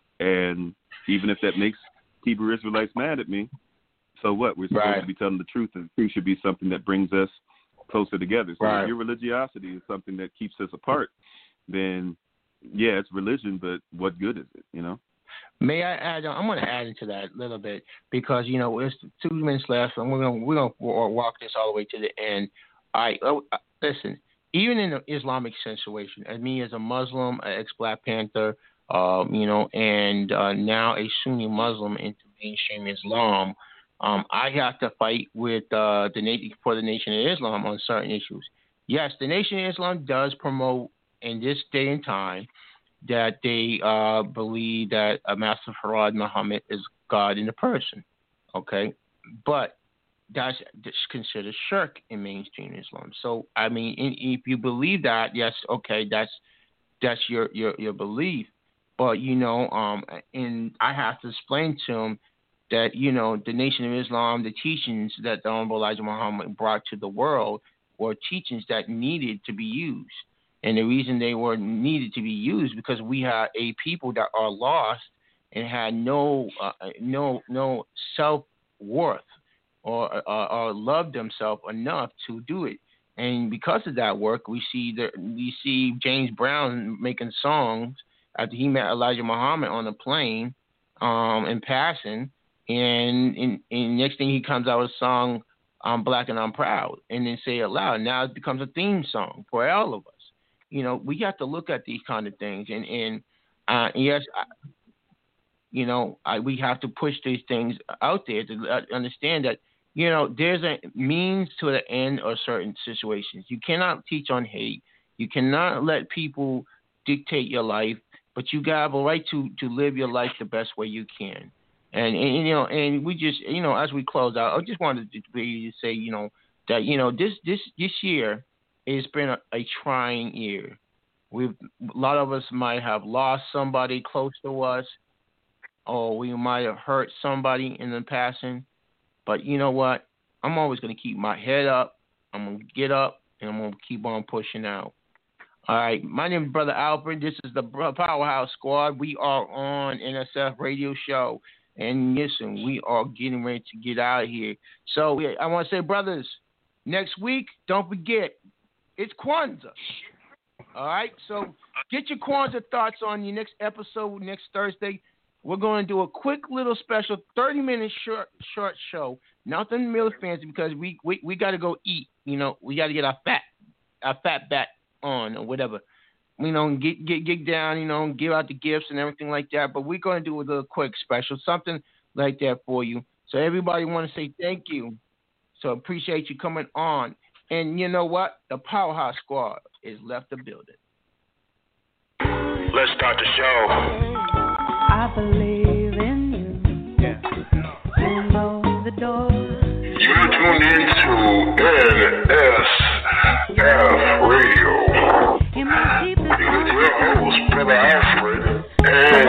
And even if that makes Hebrew Israelites mad at me, so what? We're supposed right. to be telling the truth, and the truth should be something that brings us closer together. So right. if your religiosity is something that keeps us apart, then yeah, it's religion, but what good is it, you know? May I add? I'm going to add into that a little bit because, you know, it's two minutes left, and we're going to we're going to walk this all the way to the end. All right, oh, listen. Even in the Islamic situation, as me as a Muslim, an ex-Black Panther, um, you know, and uh, now a Sunni Muslim into mainstream Islam, um, I have to fight with uh, the nation for the Nation of Islam on certain issues. Yes, the Nation of Islam does promote in this day and time that they uh, believe that uh, Master Farad Muhammad is God in a person, okay? But that's, that's considered shirk in mainstream Islam. So, I mean, in, if you believe that, yes, okay, that's that's your, your, your belief. But, you know, um, and I have to explain to them that, you know, the Nation of Islam, the teachings that the Honorable Elijah Muhammad brought to the world were teachings that needed to be used. And the reason they were needed to be used because we had a people that are lost and had no uh, no no self-worth or, or or loved themselves enough to do it. And because of that work, we see the, we see James Brown making songs after he met Elijah Muhammad on a plane, um, in passing, and, and, and next thing he comes out with a song, I'm Black and I'm Proud, and then say it loud. Now it becomes a theme song for all of us. You know, we have to look at these kind of things, and, and uh, yes, I, you know, I, we have to push these things out there to understand that, you know, there's a means to the end of certain situations. You cannot teach on hate. You cannot let people dictate your life. But you got a right to, to live your life the best way you can. And, and, you know, and we just, you know, as we close out, I just wanted to be to say, you know, that, you know, this, this, this year has been a, a trying year. We've, a lot of us might have lost somebody close to us, or we might have hurt somebody in the passing. But you know what? I'm always going to keep my head up. I'm going to get up, and I'm going to keep on pushing out. All right, my name is Brother Alfred. This is the Powerhouse Squad. We are on N S F Radio Show. And listen, we are getting ready to get out of here. So I want to say, brothers, next week, don't forget, it's Kwanzaa. All right, so get your Kwanzaa thoughts on your next episode next Thursday. We're going to do a quick little special thirty-minute short short show. Nothing really fancy because we, we, we got to go eat. You know, we got to get our fat, our fat back on or whatever, you know, get get get down, you know, give out the gifts and everything like that. But we're going to do a little quick special, something like that for you. So everybody want to say thank you. So appreciate you coming on. And you know what? The Powerhouse Squad is left the building. Let's start the show. I believe in you. Yeah. You know the door. You're tuned into N S F Radio. In my deepest With your host, Brother Alfred, and